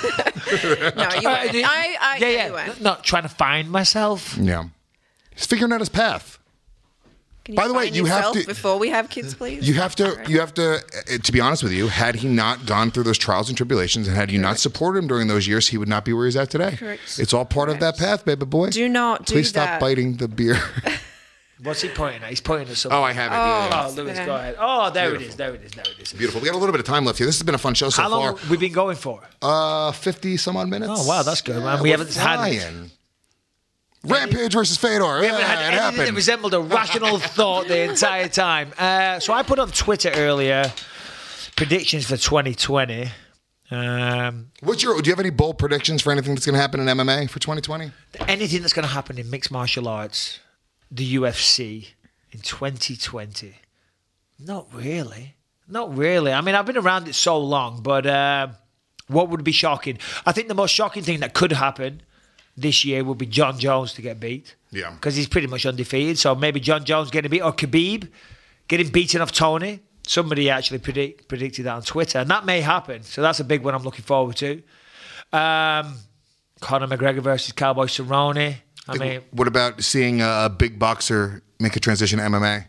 No, you weren't. You weren't.
Not trying to find myself.
Yeah. He's figuring out his path.
Can you
By the way,
find
you have
yourself
to
before we have kids, please.
You have to be honest with you, had he not gone through those trials and tribulations and had you not supported him during those years, he would not be where he's at today.
Correct.
It's all part of that path, baby boy.
Do not do
Please
that.
stop biting the beer.
What's he pointing at? He's pointing at something.
Oh, I have it.
Oh, Lewis, go ahead. Oh, there it is. There it is.
Beautiful. We got a little bit of time left here. This has been a fun show so
far. How long have we been going for?
50 some odd minutes.
Oh, wow, that's good. Man. We haven't had
Rampage versus Fedor.
We haven't had anything that resembled a rational thought the entire time. So I put on Twitter earlier predictions for 2020.
Do you have any bold predictions for anything that's going to happen in MMA for 2020?
Anything that's going to happen in mixed martial arts, the UFC in 2020? Not really. I mean, I've been around it so long, but what would be shocking? I think the most shocking thing that could happen this year would be John Jones to get beat.
Yeah.
Because he's pretty much undefeated. So maybe John Jones getting beat, or Khabib getting beaten off Tony. Somebody actually predicted that on Twitter, and that may happen. So that's a big one I'm looking forward to. Conor McGregor versus Cowboy Cerrone. I mean,
what about seeing a big boxer make a transition to MMA?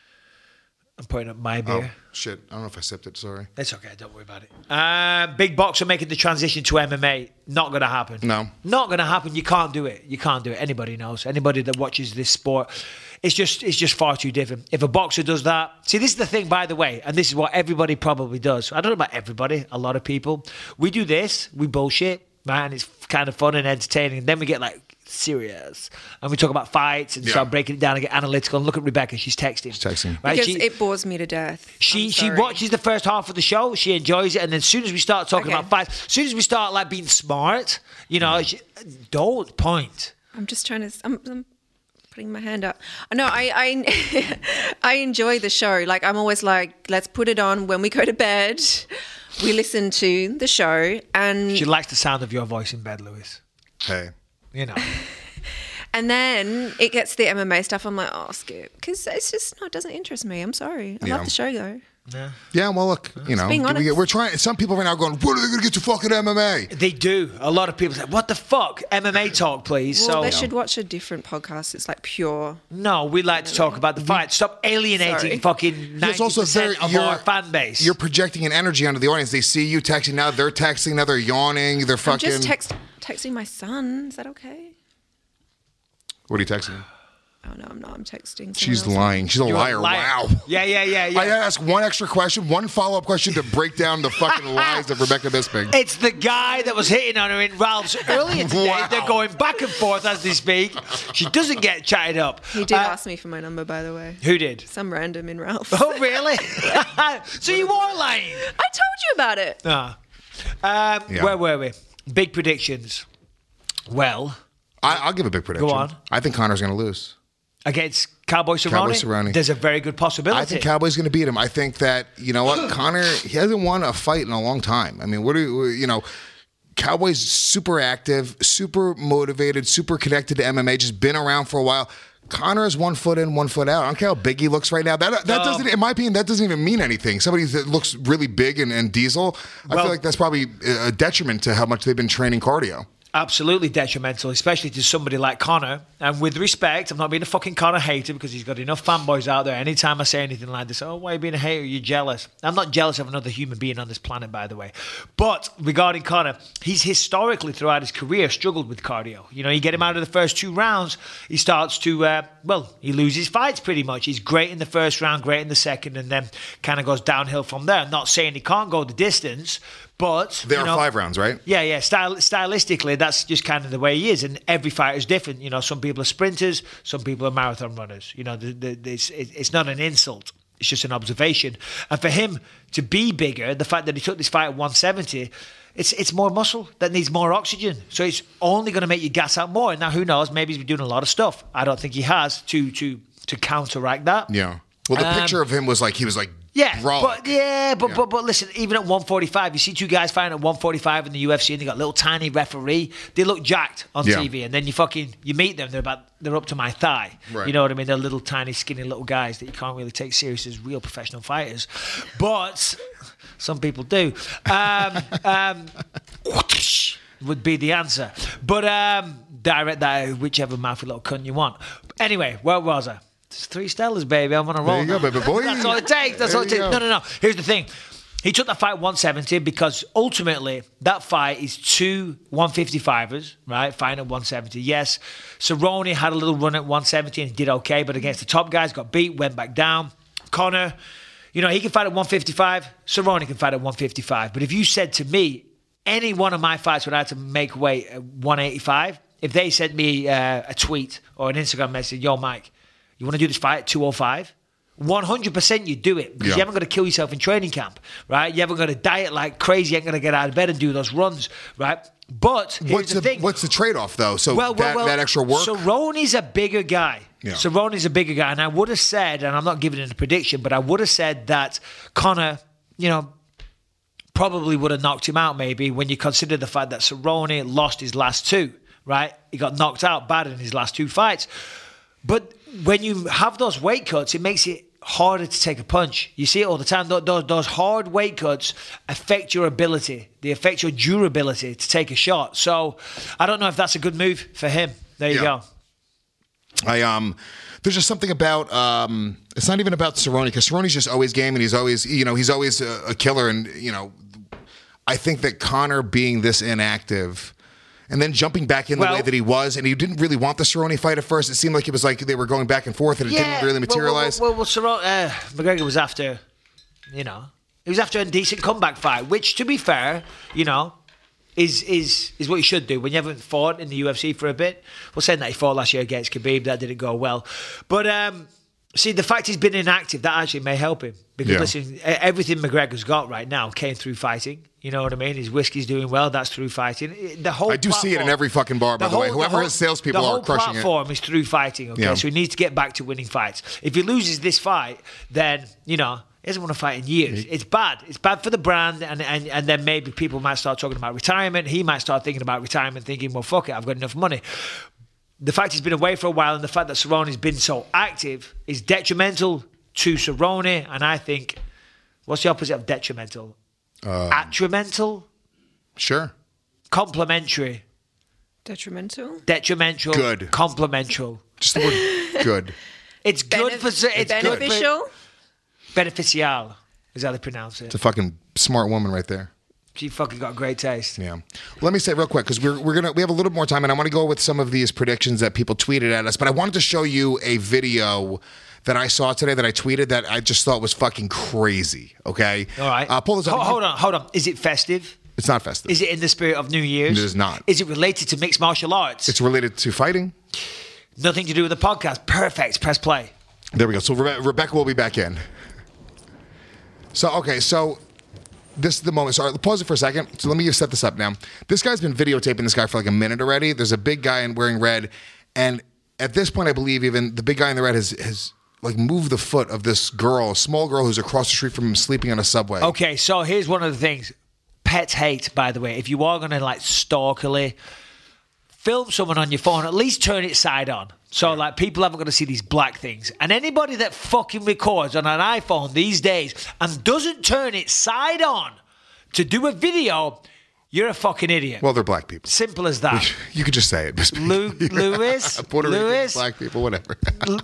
I'm putting up my beer.
Oh, shit. I don't know if I sipped it. Sorry.
It's okay. Don't worry about it. Big boxer making the transition to MMA. Not going to happen.
No.
Not going to happen. You can't do it. Anybody knows. Anybody that watches this sport. It's just far too different. If a boxer does that... See, this is the thing, by the way, and this is what everybody probably does. I don't know about everybody. A lot of people. We do this. We bullshit, right? And it's kind of fun and entertaining. And then we get like serious. And we talk about fights and start breaking it down and get analytical. And look at Rebecca. She's texting. Right?
Because it bores me to death.
She watches the first half of the show. She enjoys it. And then as soon as we start talking about fights, as soon as we start like being smart, don't point.
I'm just trying to... I'm putting my hand up. No, I I enjoy the show. Like, I'm always like, let's put it on when we go to bed. We listen to the show, and
she likes the sound of your voice in bed, Lewis.
Hey,
you know.
And then it gets to the MMA stuff. I'm like, oh, skip, because it's just it doesn't interest me. I'm sorry. I love the show though.
Yeah, well, look, you know, we're trying. Some people right now going, "When are they going to get to fucking MMA?"
They do. A lot of people say, "What the fuck, MMA talk, please."
Well,
so
they should watch a different podcast. It's like pure.
No, we like to talk about the fight. Stop alienating fucking 90% of our fan base.
You're projecting an energy onto the audience. They see you texting now. They're texting now. They're yawning. They're fucking.
I'm just texting my son. Is that okay?
What are you texting?
Oh, no, I'm not. I'm texting.
She's lying. She's a liar. Wow.
Yeah.
I ask one extra question, one follow-up question to break down the fucking lies of Rebecca Bisping.
It's the guy that was hitting on her in Ralph's earlier today. Wow. They're going back and forth as they speak. She doesn't get chatted up.
He did ask me for my number, by the way.
Who did?
Some random in Ralph.
Oh, really? So you are lying.
I told you about it.
Where were we? Big predictions. Well,
I'll give a big prediction.
Go on.
I think Conor's going to lose.
Against Cowboy Cerrone? There's a very good possibility.
I think Cowboy's going to beat him. I think that, you know what, Conor, he hasn't won a fight in a long time. I mean, Cowboy's super active, super motivated, super connected to MMA, just been around for a while. Conor is 1 foot in, 1 foot out. I don't care how big he looks right now. That doesn't, in my opinion, that doesn't even mean anything. Somebody that looks really big and diesel, I feel like that's probably a detriment to how much they've been training cardio.
Absolutely detrimental, especially to somebody like Conor. And with respect, I'm not being a fucking Conor hater because he's got enough fanboys out there. Anytime I say anything like this, oh, why are you being a hater? You're jealous. I'm not jealous of another human being on this planet, by the way. But regarding Conor, he's historically throughout his career struggled with cardio. You know, you get him out of the first 2 rounds, he starts to, he loses fights pretty much. He's great in the first round, great in the second, and then kind of goes downhill from there. I'm not saying he can't go the distance, but
there are 5 rounds, right?
Yeah. Stylistically, that's just kind of the way he is, and every fighter is different. You know, some people are sprinters, some people are marathon runners. You know, it's not an insult; it's just an observation. And for him to be bigger, the fact that he took this fight at 170, it's more muscle that needs more oxygen. So it's only going to make you gas out more. And now, who knows? Maybe he's been doing a lot of stuff. I don't think he has to counteract that.
Yeah. Well, the picture of him was like he was like.
Yeah, but listen, even at 145, you see 2 guys fighting at 145 in the UFC, and they got a little tiny referee. They look jacked on TV, and then you meet them, they're up to my thigh. Right. You know what I mean? They're little tiny, skinny little guys that you can't really take serious as real professional fighters, but some people do. Would be the answer, but direct that whichever mouth little cunt you want. Anyway, where was I? It's 3 Stellas, baby. I'm on a roll.
There you go, baby boy.
That's all it takes. No. Here's the thing. He took that fight 170 because ultimately that fight is 2 155ers, right? Fighting at 170. Yes, Cerrone had a little run at 170 and did okay, but against the top guys, got beat, went back down. Conor, you know, he can fight at 155. Cerrone can fight at 155. But if you said to me, any one of my fights would have to make weight at 185, if they sent me a tweet or an Instagram message, yo, Mike, you want to do this fight at 205? 100% you do it because you haven't got to kill yourself in training camp, right? You haven't got to diet like crazy. You ain't going to get out of bed and do those runs, right? But here's the thing.
What's the trade-off, though? So that extra work?
Cerrone's a bigger guy.
Yeah.
Cerrone's a bigger guy. And I would have said, and I'm not giving it a prediction, but I would have said that Conor, you know, probably would have knocked him out maybe when you consider the fact that Cerrone lost his last 2, right? He got knocked out bad in his last 2 fights. But when you have those weight cuts, it makes it harder to take a punch. You see it all the time. Those hard weight cuts affect your ability. They affect your durability to take a shot. So I don't know if that's a good move for him. There you go.
There's just something about it's not even about Cerrone because Cerrone's just always game and he's always a killer. And I think that Conor being this inactive. And then jumping back in the way that he was, and he didn't really want the Cerrone fight at first. It seemed like it was like they were going back and forth, and it didn't really materialize.
Well, Cerrone, McGregor was after, he was after a decent comeback fight, which, to be fair, is what you should do when you haven't fought in the UFC for a bit. Well, saying that he fought last year against Khabib, that didn't go well. But See, the fact he's been inactive, that actually may help him. Because, listen, everything McGregor's got right now came through fighting. You know what I mean? His whiskey's doing well. That's through fighting. The whole
I do see it in every fucking bar, by the way. Whoever his salespeople are crushing it.
The whole platform is through fighting, okay? So he needs to get back to winning fights. If he loses this fight, then, you know, he hasn't won a fight in years. It's bad. It's bad for the brand, and then maybe people might start talking about retirement. He might start thinking about retirement, thinking, well, fuck it, I've got enough money. The fact he's been away for a while and the fact that Cerrone's been so active is detrimental to Cerrone, and I think, what's the opposite of detrimental? Attrimental?
Sure.
Complementary.
Detrimental?
Detrimental.
Good.
Complemental.
Just the word good.
It's good for... It's
beneficial?
Beneficial is how they pronounce it.
It's a fucking smart woman right there.
She fucking got great taste.
Yeah. Let me say real quick, because we have a little more time, and I want to go with some of these predictions that people tweeted at us. But I wanted to show you a video that I saw today that I tweeted that I just thought was fucking crazy. Okay.
All right.
Pull this up.
Hold on. Is it festive?
It's not festive.
Is it in the spirit of New Year's?
It is not.
Is it related to mixed martial arts?
It's related to fighting.
Nothing to do with the podcast. Perfect. Press play.
There we go. So Rebecca will be back in. So this is the moment. So pause it for a second. So let me set this up now. This guy's been videotaping this guy for like a minute already. There's a big guy wearing red, and at this point, I believe even the big guy in the red has like moved the foot of this girl, a small girl who's across the street from him, sleeping on a subway.
Okay, so here's one of the things. Pets hate, by the way. If you are going to like stalkily film someone on your phone, at least turn it side on. So, like, people haven't got to see these black things. And anybody that fucking records on an iPhone these days and doesn't turn it side on to do a video, you're a fucking idiot.
Well, they're black people.
Simple as that.
You could just say it.
Lewis?
Puerto Ricans, black people, whatever.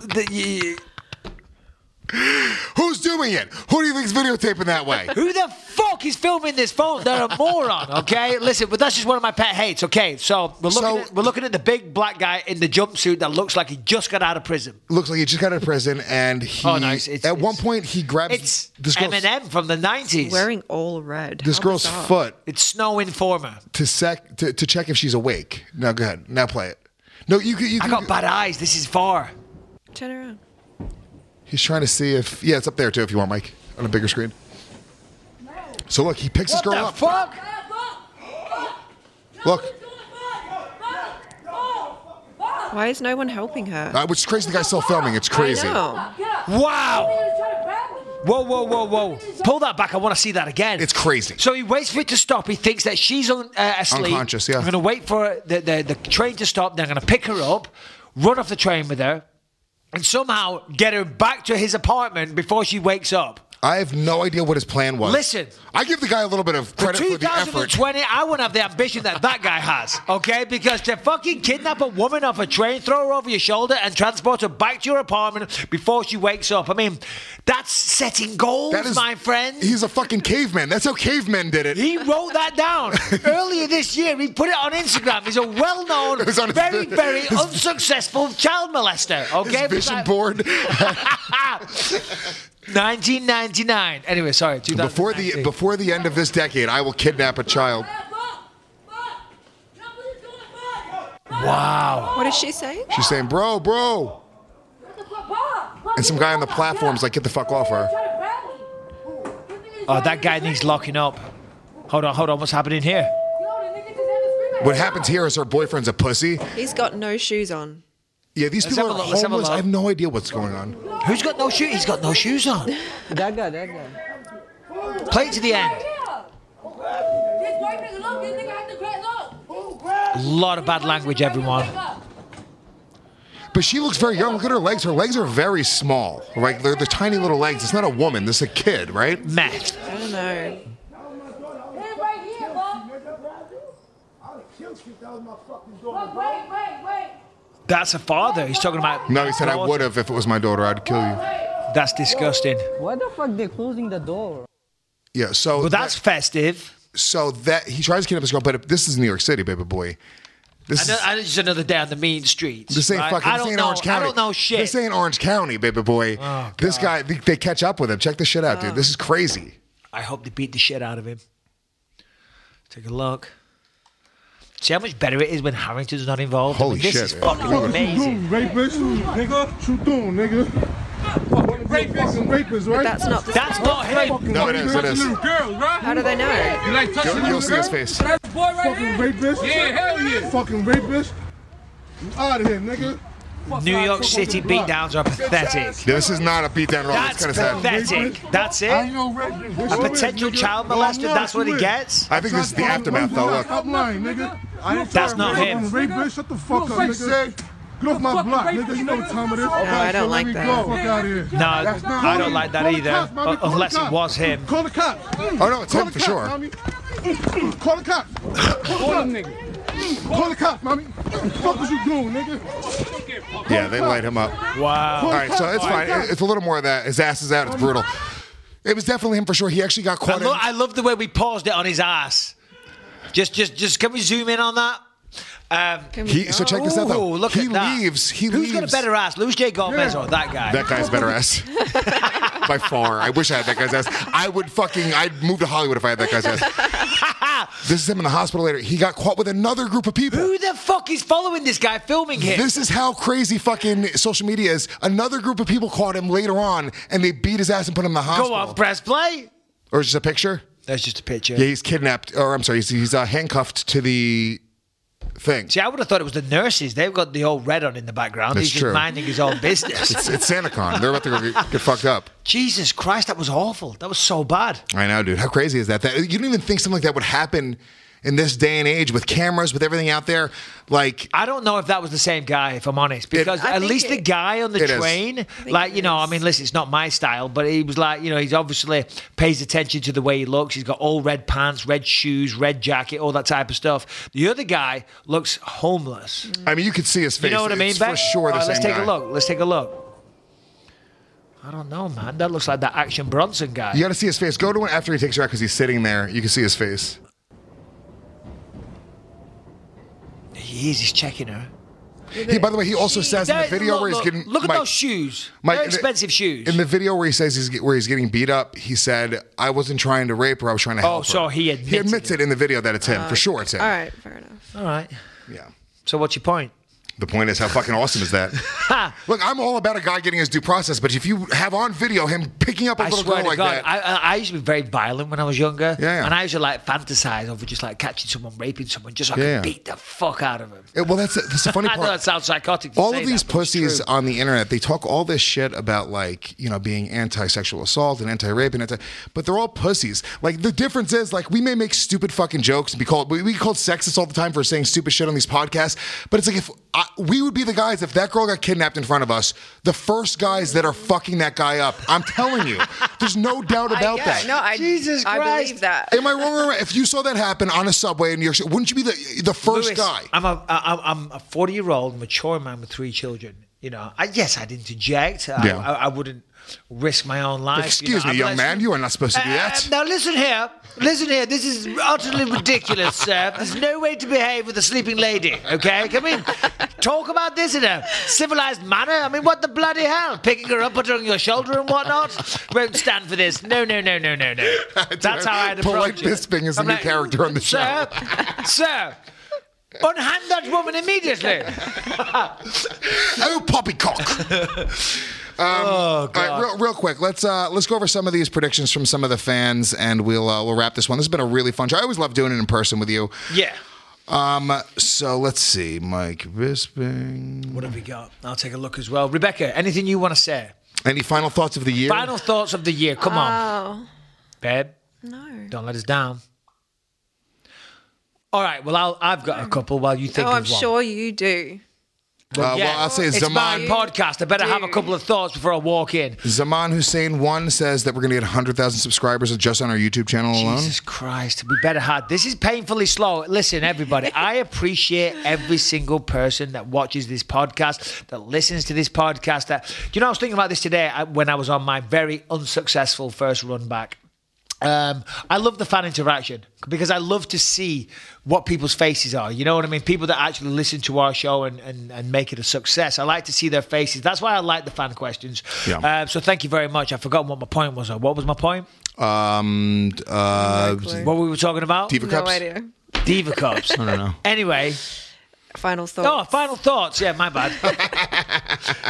Who's doing it? Who do you think's videotaping that way?
Who the fuck is filming this phone? They're a moron, okay? Listen, but that's just one of my pet hates, okay? So we're looking at the big black guy in the jumpsuit that looks like he just got out of prison.
Looks like he just got out of prison, and he...
Oh, nice.
At one point, he grabs...
It's Eminem from the 90s.
Wearing all red.
This girl's foot...
It's Snow Informer.
To check if she's awake. Now, go ahead. Now play it. No, you
I got bad eyes. This is far.
Turn around.
He's trying to see if... Yeah, it's up there, too, if you want, Mike. On a bigger screen. So, look, he picks this girl up.
What the
fuck? Look.
Why is no one helping her?
Which is crazy. The guy's still filming. It's crazy.
I know.
Wow. Whoa. Pull that back. I want to see that again.
It's crazy.
So he waits for it to stop. He thinks that she's asleep.
Unconscious, yeah.
I'm going to wait for the train to stop. Then I'm going to pick her up, run off the train with her, and somehow get her back to his apartment before she wakes up.
I have no idea what his plan was.
Listen.
I give the guy a little bit of credit for the effort.
2020, I wouldn't have the ambition that guy has, okay? Because to fucking kidnap a woman off a train, throw her over your shoulder, and transport her back to your apartment before she wakes up. I mean, that's setting goals, my friend.
He's a fucking caveman. That's how cavemen did it.
He wrote that down. Earlier this year, he put it on Instagram. He's a well-known, very unsuccessful child molester, okay?
His vision board.
1999. Anyway, sorry.
Before the end of this decade, I will kidnap a child.
Wow.
What is she saying?
She's saying, bro. And some guy on the platform's like, get the fuck off her.
Oh, that guy needs locking up. Hold on. What's happening here?
What happens here is her boyfriend's a pussy.
He's got no shoes on.
Yeah, these people are homeless. I have no idea what's going on.
Who's got no shoes? He's got no shoes on.
That guy.
Play it to the end. A lot of bad language, everyone.
But she looks very young. Look at her legs. Her legs are very small. Like, they're the tiny little legs. It's not a woman. This is a kid, right?
Meth.
I don't know.
That's a father. He's talking about...
No, he said, I would have if it was my daughter. I'd kill you.
That's disgusting.
Why the fuck they closing the door?
Yeah, so...
Well, that's festive.
So that... He tries to kidnap this girl, but this is New York City, baby boy.
This is just another day on the mean streets.
This ain't fucking... This ain't Orange County.
I don't know shit.
This ain't Orange County, baby boy.
Oh,
this guy... They catch up with him. Check this shit out, dude. This is crazy.
I hope they beat the shit out of him. Take a look. See how much better it is when Harrington's not involved?
Holy
this
shit.
This is fucking amazing.
Rapist, nigga. Shoot through, nigga. rapist, right?
That's not the
That's not him.
No, it is. It is.
How do they know?
You like touching
You'll see his face.
Fucking rapist. Yeah, hell yeah. Fucking rapist. You out of here, nigga.
New York City beatdowns are pathetic.
This is not a beatdown at all.
That's
It's kind of sad.
pathetic. That's it. A potential child molester. That's what he gets.
I think this is the aftermath, though. Look.
Stop lying, nigga.
That's not him.
Rapist, shut the fuck up, nigga. Get off my block, nigga. You know what time it is.
No, I don't like that.
Fuck out of here.
No, I don't like that either. Unless it was him.
Call the cops.
Oh, no, it's him for sure.
Call the cops. Call them, nigga. Call the cops, mommy. What the fuck was you doing, nigga?
Yeah, they light him up.
Wow.
All right, so it's fine. It's a little more of that. His ass is out. It's brutal. It was definitely him for sure. He actually got caught in.
I love the way we paused it on his ass. Just can we zoom in on that?
So check this out, though.
Look
he
at that.
leaves.
Who's got a better ass, Luis J. Gomez or that guy?
That guy's better ass. By far. I wish I had that guy's ass. I'd move to Hollywood if I had that guy's ass. This is him in the hospital later. He got caught with another group of people.
Who the fuck is following this guy, filming him?
This is how crazy fucking social media is. Another group of people caught him later on, and they beat his ass and put him in the hospital.
Go on, press play.
Or is it just a picture?
That's just a picture.
Yeah, he's kidnapped. Or I'm sorry, he's handcuffed to the thing.
See, I would have thought it was the nurses. They've got the old red on in the background.
That's
He's
true.
just minding his own business.
It's SantaCon. They're about to go get fucked up.
Jesus Christ, that was awful. That was so bad.
I know, dude. How crazy is that? You don't even think something like that would happen in this day and age with cameras, with everything out there. Like,
I don't know if that was the same guy, if I'm honest, because at least the guy on the train, like, you know, I mean, listen, it's not my style, but he was like, you know, he's obviously pays attention to the way he looks. He's got all red pants, red shoes, red jacket, all that type of stuff. The other guy looks homeless.
I mean, you could see his face.
You know what I mean,
it's
Ben?
for sure the same
let's take
guy.
a look. Let's take a look. I don't know, man. That looks like that Action Bronson guy.
You got to see his face. Go to him after he takes her out because he's sitting there. You can see his face.
He's checking her.
By the way, he also says in the video where he's getting...
Look at those shoes. They're expensive shoes.
In the video where he says he's getting beat up, he said, I wasn't trying to rape her, I was trying to help her.
so he
admits it in the video that it's him. For sure it's him.
All right, fair enough.
All right.
Yeah.
So what's your point?
The point is, how fucking awesome is that? Look, I'm all about a guy getting his due process, but if you have on video him picking up a little girl like that...
I used to be very violent when I was younger.
Yeah.
And I used to like fantasize over just like catching someone, raping someone, just so I could beat the fuck out of him.
Well, that's the funny part.
I know that sounds psychotic to
all
say
of these
that, but it's
pussies
true.
on the internet, they talk all this shit about, like, you know, being anti-sexual assault and anti-rape and but they're all pussies. Like, the difference is, like, we may make stupid fucking jokes and we get called sexist all the time for saying stupid shit on these podcasts, but it's like if we would be the guys, if that girl got kidnapped in front of us, the first guys that are fucking that guy up. I'm telling you, there's no doubt about that.
No,
Jesus Christ.
I believe that.
Am I wrong or right? If you saw that happen on a subway in New York City, wouldn't you be the first
Lewis,
guy?
I'm a 40-year-old mature man with 3 children. You know, yes, I'd interject. I wouldn't risk my own life.
Excuse me, young man, you are not supposed to do that.
Now listen here. This is utterly ridiculous, sir. There's no way to behave with a sleeping lady, okay? Can we talk about this in a civilized manner? I mean, what the bloody hell? Picking her up, put her on your shoulder and whatnot? Won't stand for this. No. That's how I'd approach
Polite
it.
Bisping is a new character on the show.
Sir, unhand that woman immediately.
Oh, poppycock.
Oh, God.
All right, real quick, let's go over some of these predictions from some of the fans, and we'll wrap this one. This has been a really fun show. I always love doing it in person with you.
Yeah.
So let's see, Mike Bisping.
What have we got? I'll take a look as well. Rebecca, anything you want to say?
Any final thoughts of the year?
Final thoughts of the year. Come on, babe.
No.
Don't let us down. All right. Well, I've got a couple while you think
Oh,
of
I'm
one.
sure you do.
Well, I'll say
it's my
Zaman.
podcast. I better have a couple of thoughts before I walk in.
Zaman Hussein 1 says that we're going to get 100,000 subscribers just on our YouTube channel alone.
Jesus Christ, we better have. This is painfully slow. Listen, everybody, I appreciate every single person that watches this podcast, that listens to this podcast. I was thinking about this today when I was on my very unsuccessful first run back. I love the fan interaction because I love to see what people's faces are. You know what I mean? People that actually listen to our show and make it a success. I like to see their faces. That's why I like the fan questions.
Yeah.
So thank you very much. I've forgotten what my point was. What was my point?
What
we were talking about?
Diva Cups?
No idea.
Diva Cups.
I don't know.
Anyway.
Final thoughts.
Oh, final thoughts. Yeah, my bad.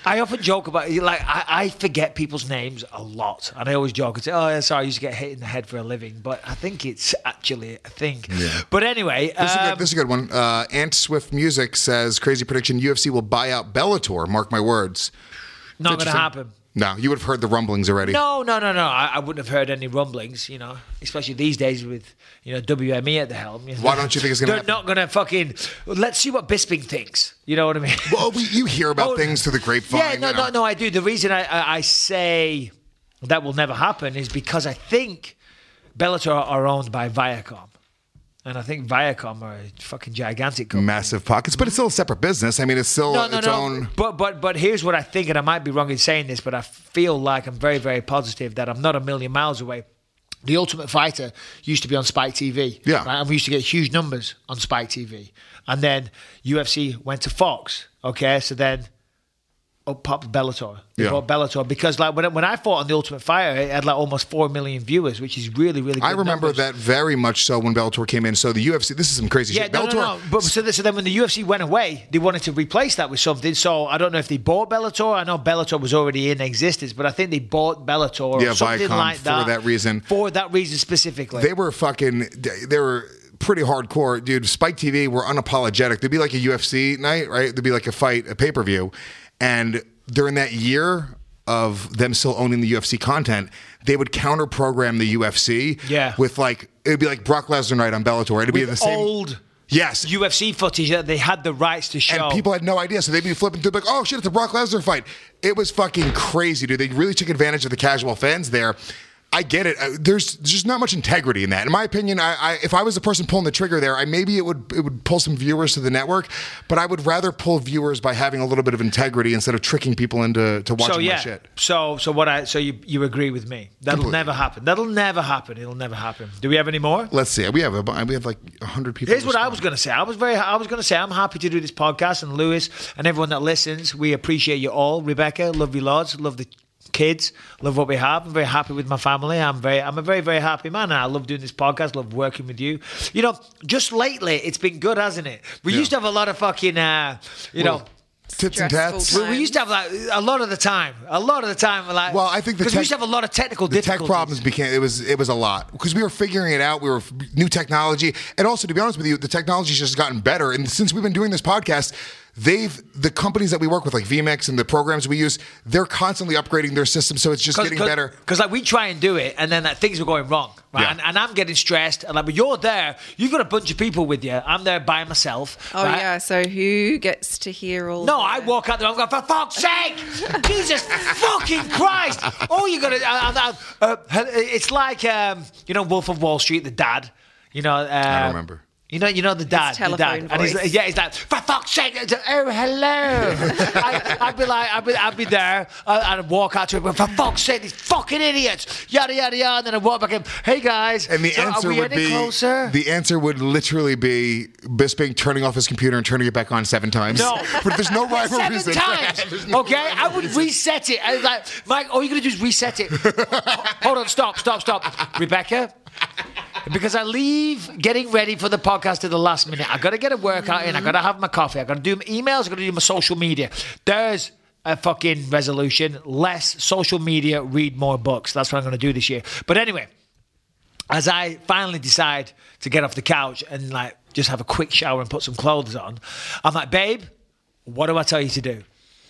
I often joke about it. Like, I forget people's names a lot. And I always joke and say, oh, yeah, sorry, I used to get hit in the head for a living. But I think it's actually a thing. Yeah. But anyway.
This is a good one. Ant Swift Music says, crazy prediction, UFC will buy out Bellator. Mark my words.
Not going to happen.
No, you would have heard the rumblings already.
No. I wouldn't have heard any rumblings, especially these days with, WME at the helm.
Why don't you think it's going to happen?
They're not going to fucking... Let's see what Bisping thinks. You know what I mean?
Well, you hear about things through the grapevine.
Yeah, no, I do. The reason I say that will never happen is because I think Bellator are owned by Viacom. And I think Viacom are a fucking gigantic company.
Massive pockets, but it's still a separate business. I mean, it's still its own...
But here's what I think, and I might be wrong in saying this, but I feel like I'm very, very positive that I'm not a million miles away. The Ultimate Fighter used to be on Spike TV.
Yeah.
Right? And we used to get huge numbers on Spike TV. And then UFC went to Fox. Okay, so then... up popped Bellator. They bought Bellator because like when I fought on the Ultimate Fighter, it had like almost 4 million viewers, which is really, really good.
I remember that very much so when Bellator came in. So the UFC, this is some crazy shit.
Bellator, no. But so then when the UFC went away, they wanted to replace that with something. So I don't know if they bought Bellator. I know Bellator was already in existence, but I think they bought Bellator or something
Viacom,
like that.
For that reason.
For that reason specifically.
They were pretty hardcore, dude. Spike TV were unapologetic. There'd be like a UFC night, right? There'd be like a fight, a pay-per-view. And during that year of them still owning the UFC content, they would counter-program the UFC with like, it'd be like Brock Lesnar night on Bellator. It'd be the same
old
Yes.
UFC footage that they had the rights to show.
And people had no idea, so they'd be flipping through like, oh shit, it's a Brock Lesnar fight. It was fucking crazy, dude. They really took advantage of the casual fans there. I get it. There's just not much integrity in that. In my opinion, if I was the person pulling the trigger there, maybe it would pull some viewers to the network, but I would rather pull viewers by having a little bit of integrity instead of tricking people into watching my shit.
So you agree with me? That'll never happen. That'll never happen. It'll never happen. Do we have any more?
Let's see. We have like 100 people.
Here's what I was going to say. I was going to say I'm happy to do this podcast, and Lewis and everyone that listens, we appreciate you all. Rebecca, love you lots. Love the kids, love what we have. I'm very happy with my family. I'm a very, very happy man. And I love doing this podcast, love working with you. You know, just lately, it's been good, hasn't it? We used to have a lot of fucking,
tits and tats.
We used to have like a lot of the time, like.
Well, I think
because we used to have a lot of technical difficulties.
Tech problems it was a lot because we were figuring it out. We were new technology, and also to be honest with you, the technology's just gotten better. And since we've been doing this podcast, the companies that we work with, like VMix and the programs we use, they're constantly upgrading their system, so it's just getting better.
Because like we try and do it, and then things are going wrong, right? Yeah. And I'm getting stressed, and like, but you're there. You've got a bunch of people with you. I'm there by myself.
Oh
right?
Yeah. So who gets to hear all?
No, I walk out there. I'm going, for fuck's sake, Jesus fucking Christ! Oh, you got to. It's like Wolf of Wall Street, the dad. I
don't remember.
You know the dad, and he's like, for fuck's sake, oh hello. I'd be there, I'd walk out to him, for fuck's sake, these fucking idiots, yada yada yada, and then I'd walk back in, hey guys,
and the answer would literally be Bisping turning off his computer and turning it back on 7 times. No, but there's no rhyme or reason.
7 times, okay? I would reset it. I was like, Mike, all you gotta do is reset it. Hold on, stop, Rebecca. Because I leave getting ready for the podcast to the last minute. I got to get a workout in. I got to have my coffee. I got to do my emails. I got to do my social media. There's a fucking resolution. Less social media, read more books. That's what I'm going to do this year. But anyway, as I finally decide to get off the couch and like just have a quick shower and put some clothes on, I'm like, babe, what do I tell you to do?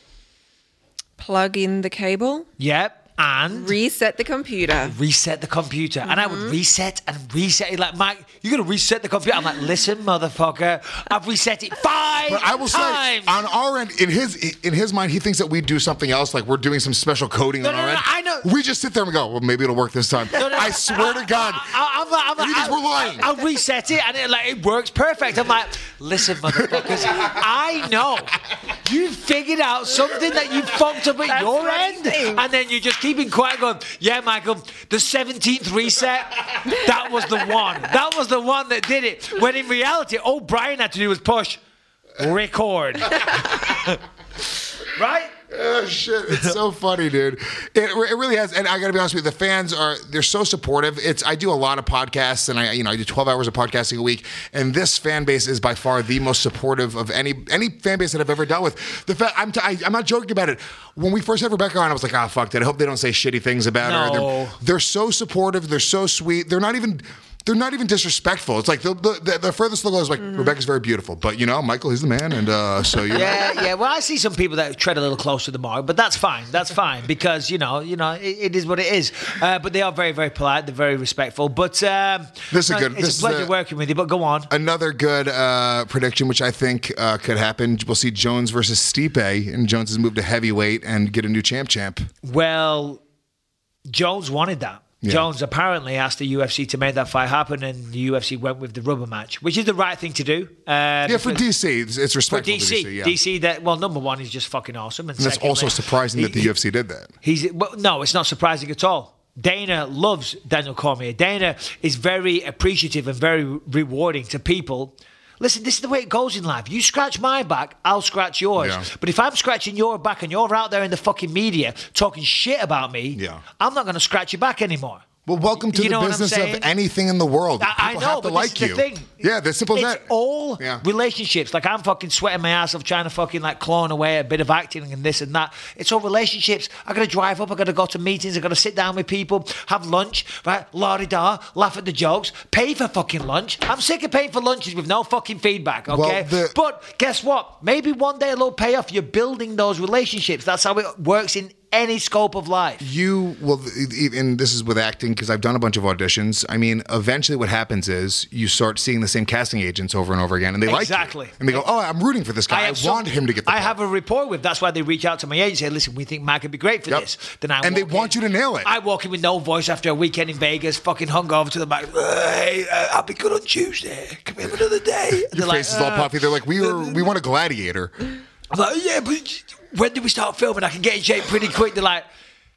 Plug in the cable.
Yep. And
reset the computer.
Mm-hmm. And I would reset it. Like, Mike, you got to reset the computer. I'm like, listen, motherfucker, I've reset it 5 times.
But I will say, on our end, in his mind, he thinks that we do something else, like we're doing some special coding on our end.
I know.
We just sit there and go, well, maybe it'll work this time. I swear to God. He thinks we're lying.
I'll reset it, and it works perfect. I'm like, listen, motherfuckers, I know you figured out something that you fucked up at your end, and then you just keeping quiet going, yeah, Michael, the 17th reset, that was the one. That was the one that did it. When in reality, all Brian had to do was push record. Right?
Oh, shit. It's so funny, dude. It really has. And I got to be honest with you, the fans they're so supportive. I do a lot of podcasts, and I do 12 hours of podcasting a week. And this fan base is by far the most supportive of any fan base that I've ever dealt with. I'm not joking about it. When we first had Rebecca on, I was like, fuck that. I hope they don't say shitty things about her. They're so supportive. They're so sweet. They're not even disrespectful. It's like the furthest they'll go is like, Rebecca's very beautiful, but Michael, he's the man, and so you.
Yeah. Well, I see some people that tread a little close to the mark, but that's fine. That's fine because it is what it is. But they are very, very polite. They're very respectful. But it's a pleasure working with you. But go on.
Another good prediction, which I think could happen. We'll see Jones versus Stipe, and Jones has moved to heavyweight and get a new champ.
Well, Jones wanted that. Yeah. Jones apparently asked the UFC to make that fight happen, and the UFC went with the rubber match, which is the right thing to do.
For DC, it's respectful for DC.
DC, number one, is just fucking awesome. And
that's also surprising that the UFC did that.
No, it's not surprising at all. Dana loves Daniel Cormier. Dana is very appreciative and very rewarding to people. Listen, this is the way it goes in life. You scratch my back, I'll scratch yours. Yeah. But if I'm scratching your back and you're out there in the fucking media talking shit about me, I'm not going to scratch your back anymore.
Well, welcome to the business of anything in the world.
I know,
have to
but
like
this is
you.
the thing.
Yeah, that's simple as that.
It's all relationships. Like, I'm fucking sweating my ass off trying to fucking clawing away a bit of acting and this and that. It's all relationships. I got to drive up. I got to go to meetings. I got to sit down with people, have lunch, right? La-di-da, laugh at the jokes, pay for fucking lunch. I'm sick of paying for lunches with no fucking feedback, okay? But guess what? Maybe one day it'll pay off. You're building those relationships. That's how it works in any scope of life.
You will, and this is with acting because I've done a bunch of auditions. I mean, eventually what happens is you start seeing the same casting agents over and over again, and they like you. And they go, I'm rooting for this guy. I want him to get the part.
I have a rapport with. That's why they reach out to my agent and say, listen, we think Matt could be great for this. Then
they want you to nail it.
I walk in with no voice after a weekend in Vegas, fucking hungover to the back. Hey, I'll be good on Tuesday. Can we have another day?
Your face is all puffy. They're like, we want a gladiator.
I'm like, yeah, but when do we start filming? I can get in shape pretty quick. They're like,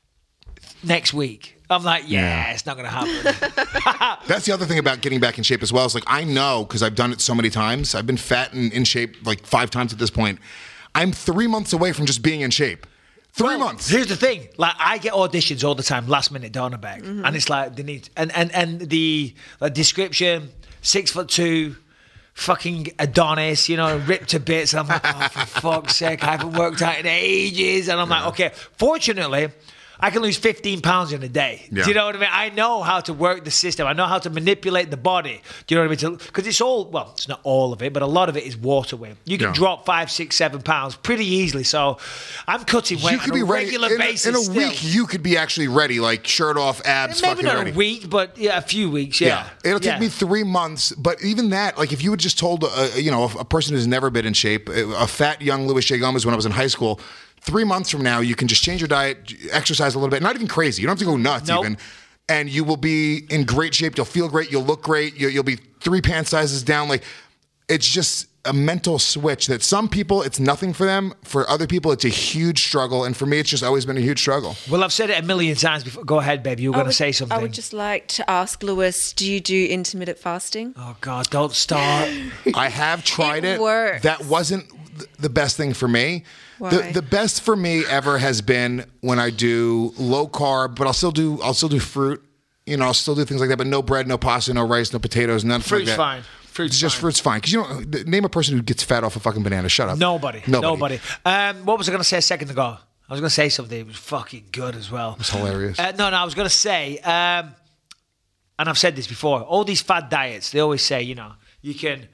next week. I'm like, it's not going to happen.
That's the other thing about getting back in shape as well. It's like, I know, because I've done it so many times. I've been fat and in shape like 5 times at this point. I'm 3 months away from just being in shape. 3 months.
Here's the thing. Like, I get auditions all the time, last minute Donnerbeck. And it's like, they need, and the description, 6'2", fucking Adonis, ripped to bits. I'm like, for fuck's sake, I haven't worked out in ages. And I'm like, okay, fortunately, I can lose 15 pounds in a day. Yeah. Do you know what I mean? I know how to work the system. I know how to manipulate the body. Do you know what I mean? Because it's all, well, it's not all of it, but a lot of it is water weight. You can drop 5, 6, 7 pounds pretty easily. So I'm cutting weight on a regular basis.
In a week, you could be actually ready, like shirt off, abs,
maybe not ready. A week, but a few weeks,
It'll take me 3 months, but even that, like if you had just told, a person who's never been in shape, a fat young Luis J. Gomez when I was in high school, 3 months from now, you can just change your diet, exercise a little bit, not even crazy. You don't have to go nuts even. And you will be in great shape. You'll feel great. You'll look great. You'll be 3 pant sizes down. Like, it's just a mental switch that some people, it's nothing for them. For other people, it's a huge struggle. And for me, it's just always been a huge struggle.
Well, I've said it a million times before. Go ahead, babe. You were going to say something.
I would just like to ask Luis, do you do intermittent fasting?
Oh, God, don't start.
I have tried it.
Works.
That wasn't the best thing for me.
Why?
The best for me ever has been when I do low carb, but I'll still do fruit. I'll still do things like that, but no bread, no pasta, no rice, no potatoes, nothing like that. Fruit's fine. Because name a person who gets fat off a fucking banana. Shut up.
Nobody. What was I going to say a second ago? I was going to say something. It was fucking good as well.
It was hilarious.
I was going to say, and I've said this before, all these fad diets, they always say, you can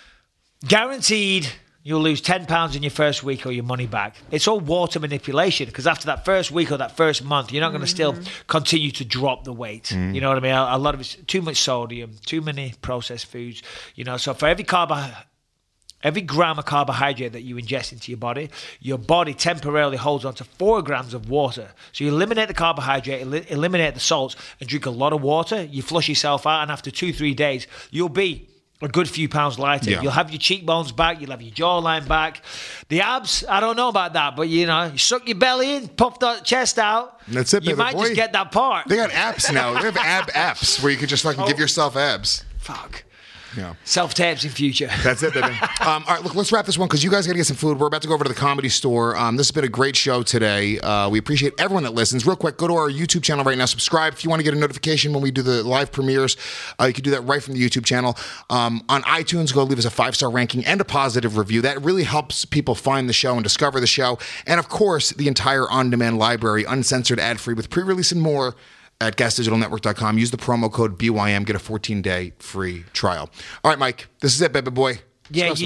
guaranteed you'll lose 10 pounds in your first week or your money back. It's all water manipulation because after that first week or that first month, you're not going to still continue to drop the weight. You know what I mean? A lot of it's too much sodium, too many processed foods. So for every gram of carbohydrate that you ingest into your body temporarily holds on to 4 grams of water. So you eliminate the carbohydrate, eliminate the salts, and drink a lot of water. You flush yourself out, and after 2-3 days, you'll be a good few pounds lighter. You'll have your cheekbones back. You'll have your jawline back. The abs, I don't know about that, but you suck your belly in, puff that chest out.
That's it,
You might just get that part.
They got apps now. They have ab apps where you can just fucking give yourself abs.
Fuck.
Yeah.
Self-tapes in future.
That's it, baby. All right, look, let's wrap this one because you guys got to get some food. We're about to go over to the Comedy Store. This has been a great show today. We appreciate everyone that listens. Real quick, go to our YouTube channel right now. Subscribe if you want to get a notification when we do the live premieres. You can do that right from the YouTube channel. On iTunes, go leave us a 5-star ranking and a positive review. That really helps people find the show and discover the show. And, of course, the entire on-demand library, uncensored, ad-free, with pre-release and more, at gasdigitalnetwork.com. Use the promo code BYM. Get a 14-day free trial. All right, Mike. This is it, baby boy.
Yeah,
that's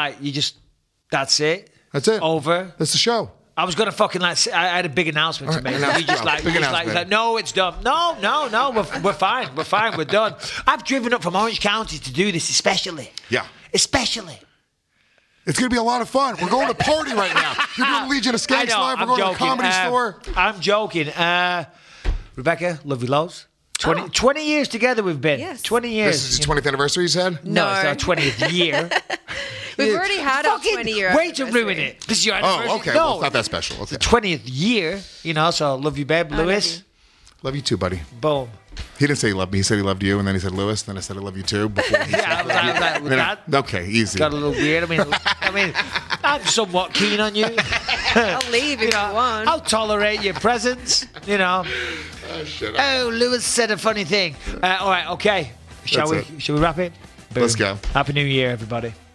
it.
That's it.
Over.
That's the show.
I was going to fucking I had a big announcement to make. He's like, no, it's done. No, we're fine. We're fine. We're done. I've driven up from Orange County to do this especially.
Yeah.
Especially.
It's going to be a lot of fun. We're going to party right now. You're doing Legion of Skanks Live. We're going to the Comedy Store.
I'm joking. Rebecca, love you loads. 20 years together we've been.
Yes.
20 years.
This is your 20th anniversary, you said?
No, it's our 20th year.
We've already had our 20-year
Way to ruin it. This is your anniversary.
Oh, okay.
No,
well, it's not that special. Okay.
It's the 20th year, so love you, babe. Lewis.
Love you too, buddy.
Boom.
He didn't say he loved me. He said he loved you, and then he said Lewis. Then I said I love you too. Before he
I was like, with that.
Okay, easy.
Got a little weird. I mean, I'm somewhat keen on you.
I'll leave if you want.
I'll tolerate your presence. Oh, Lewis said a funny thing. All right, okay. Shall we wrap it? Boom.
Let's go.
Happy New Year, everybody.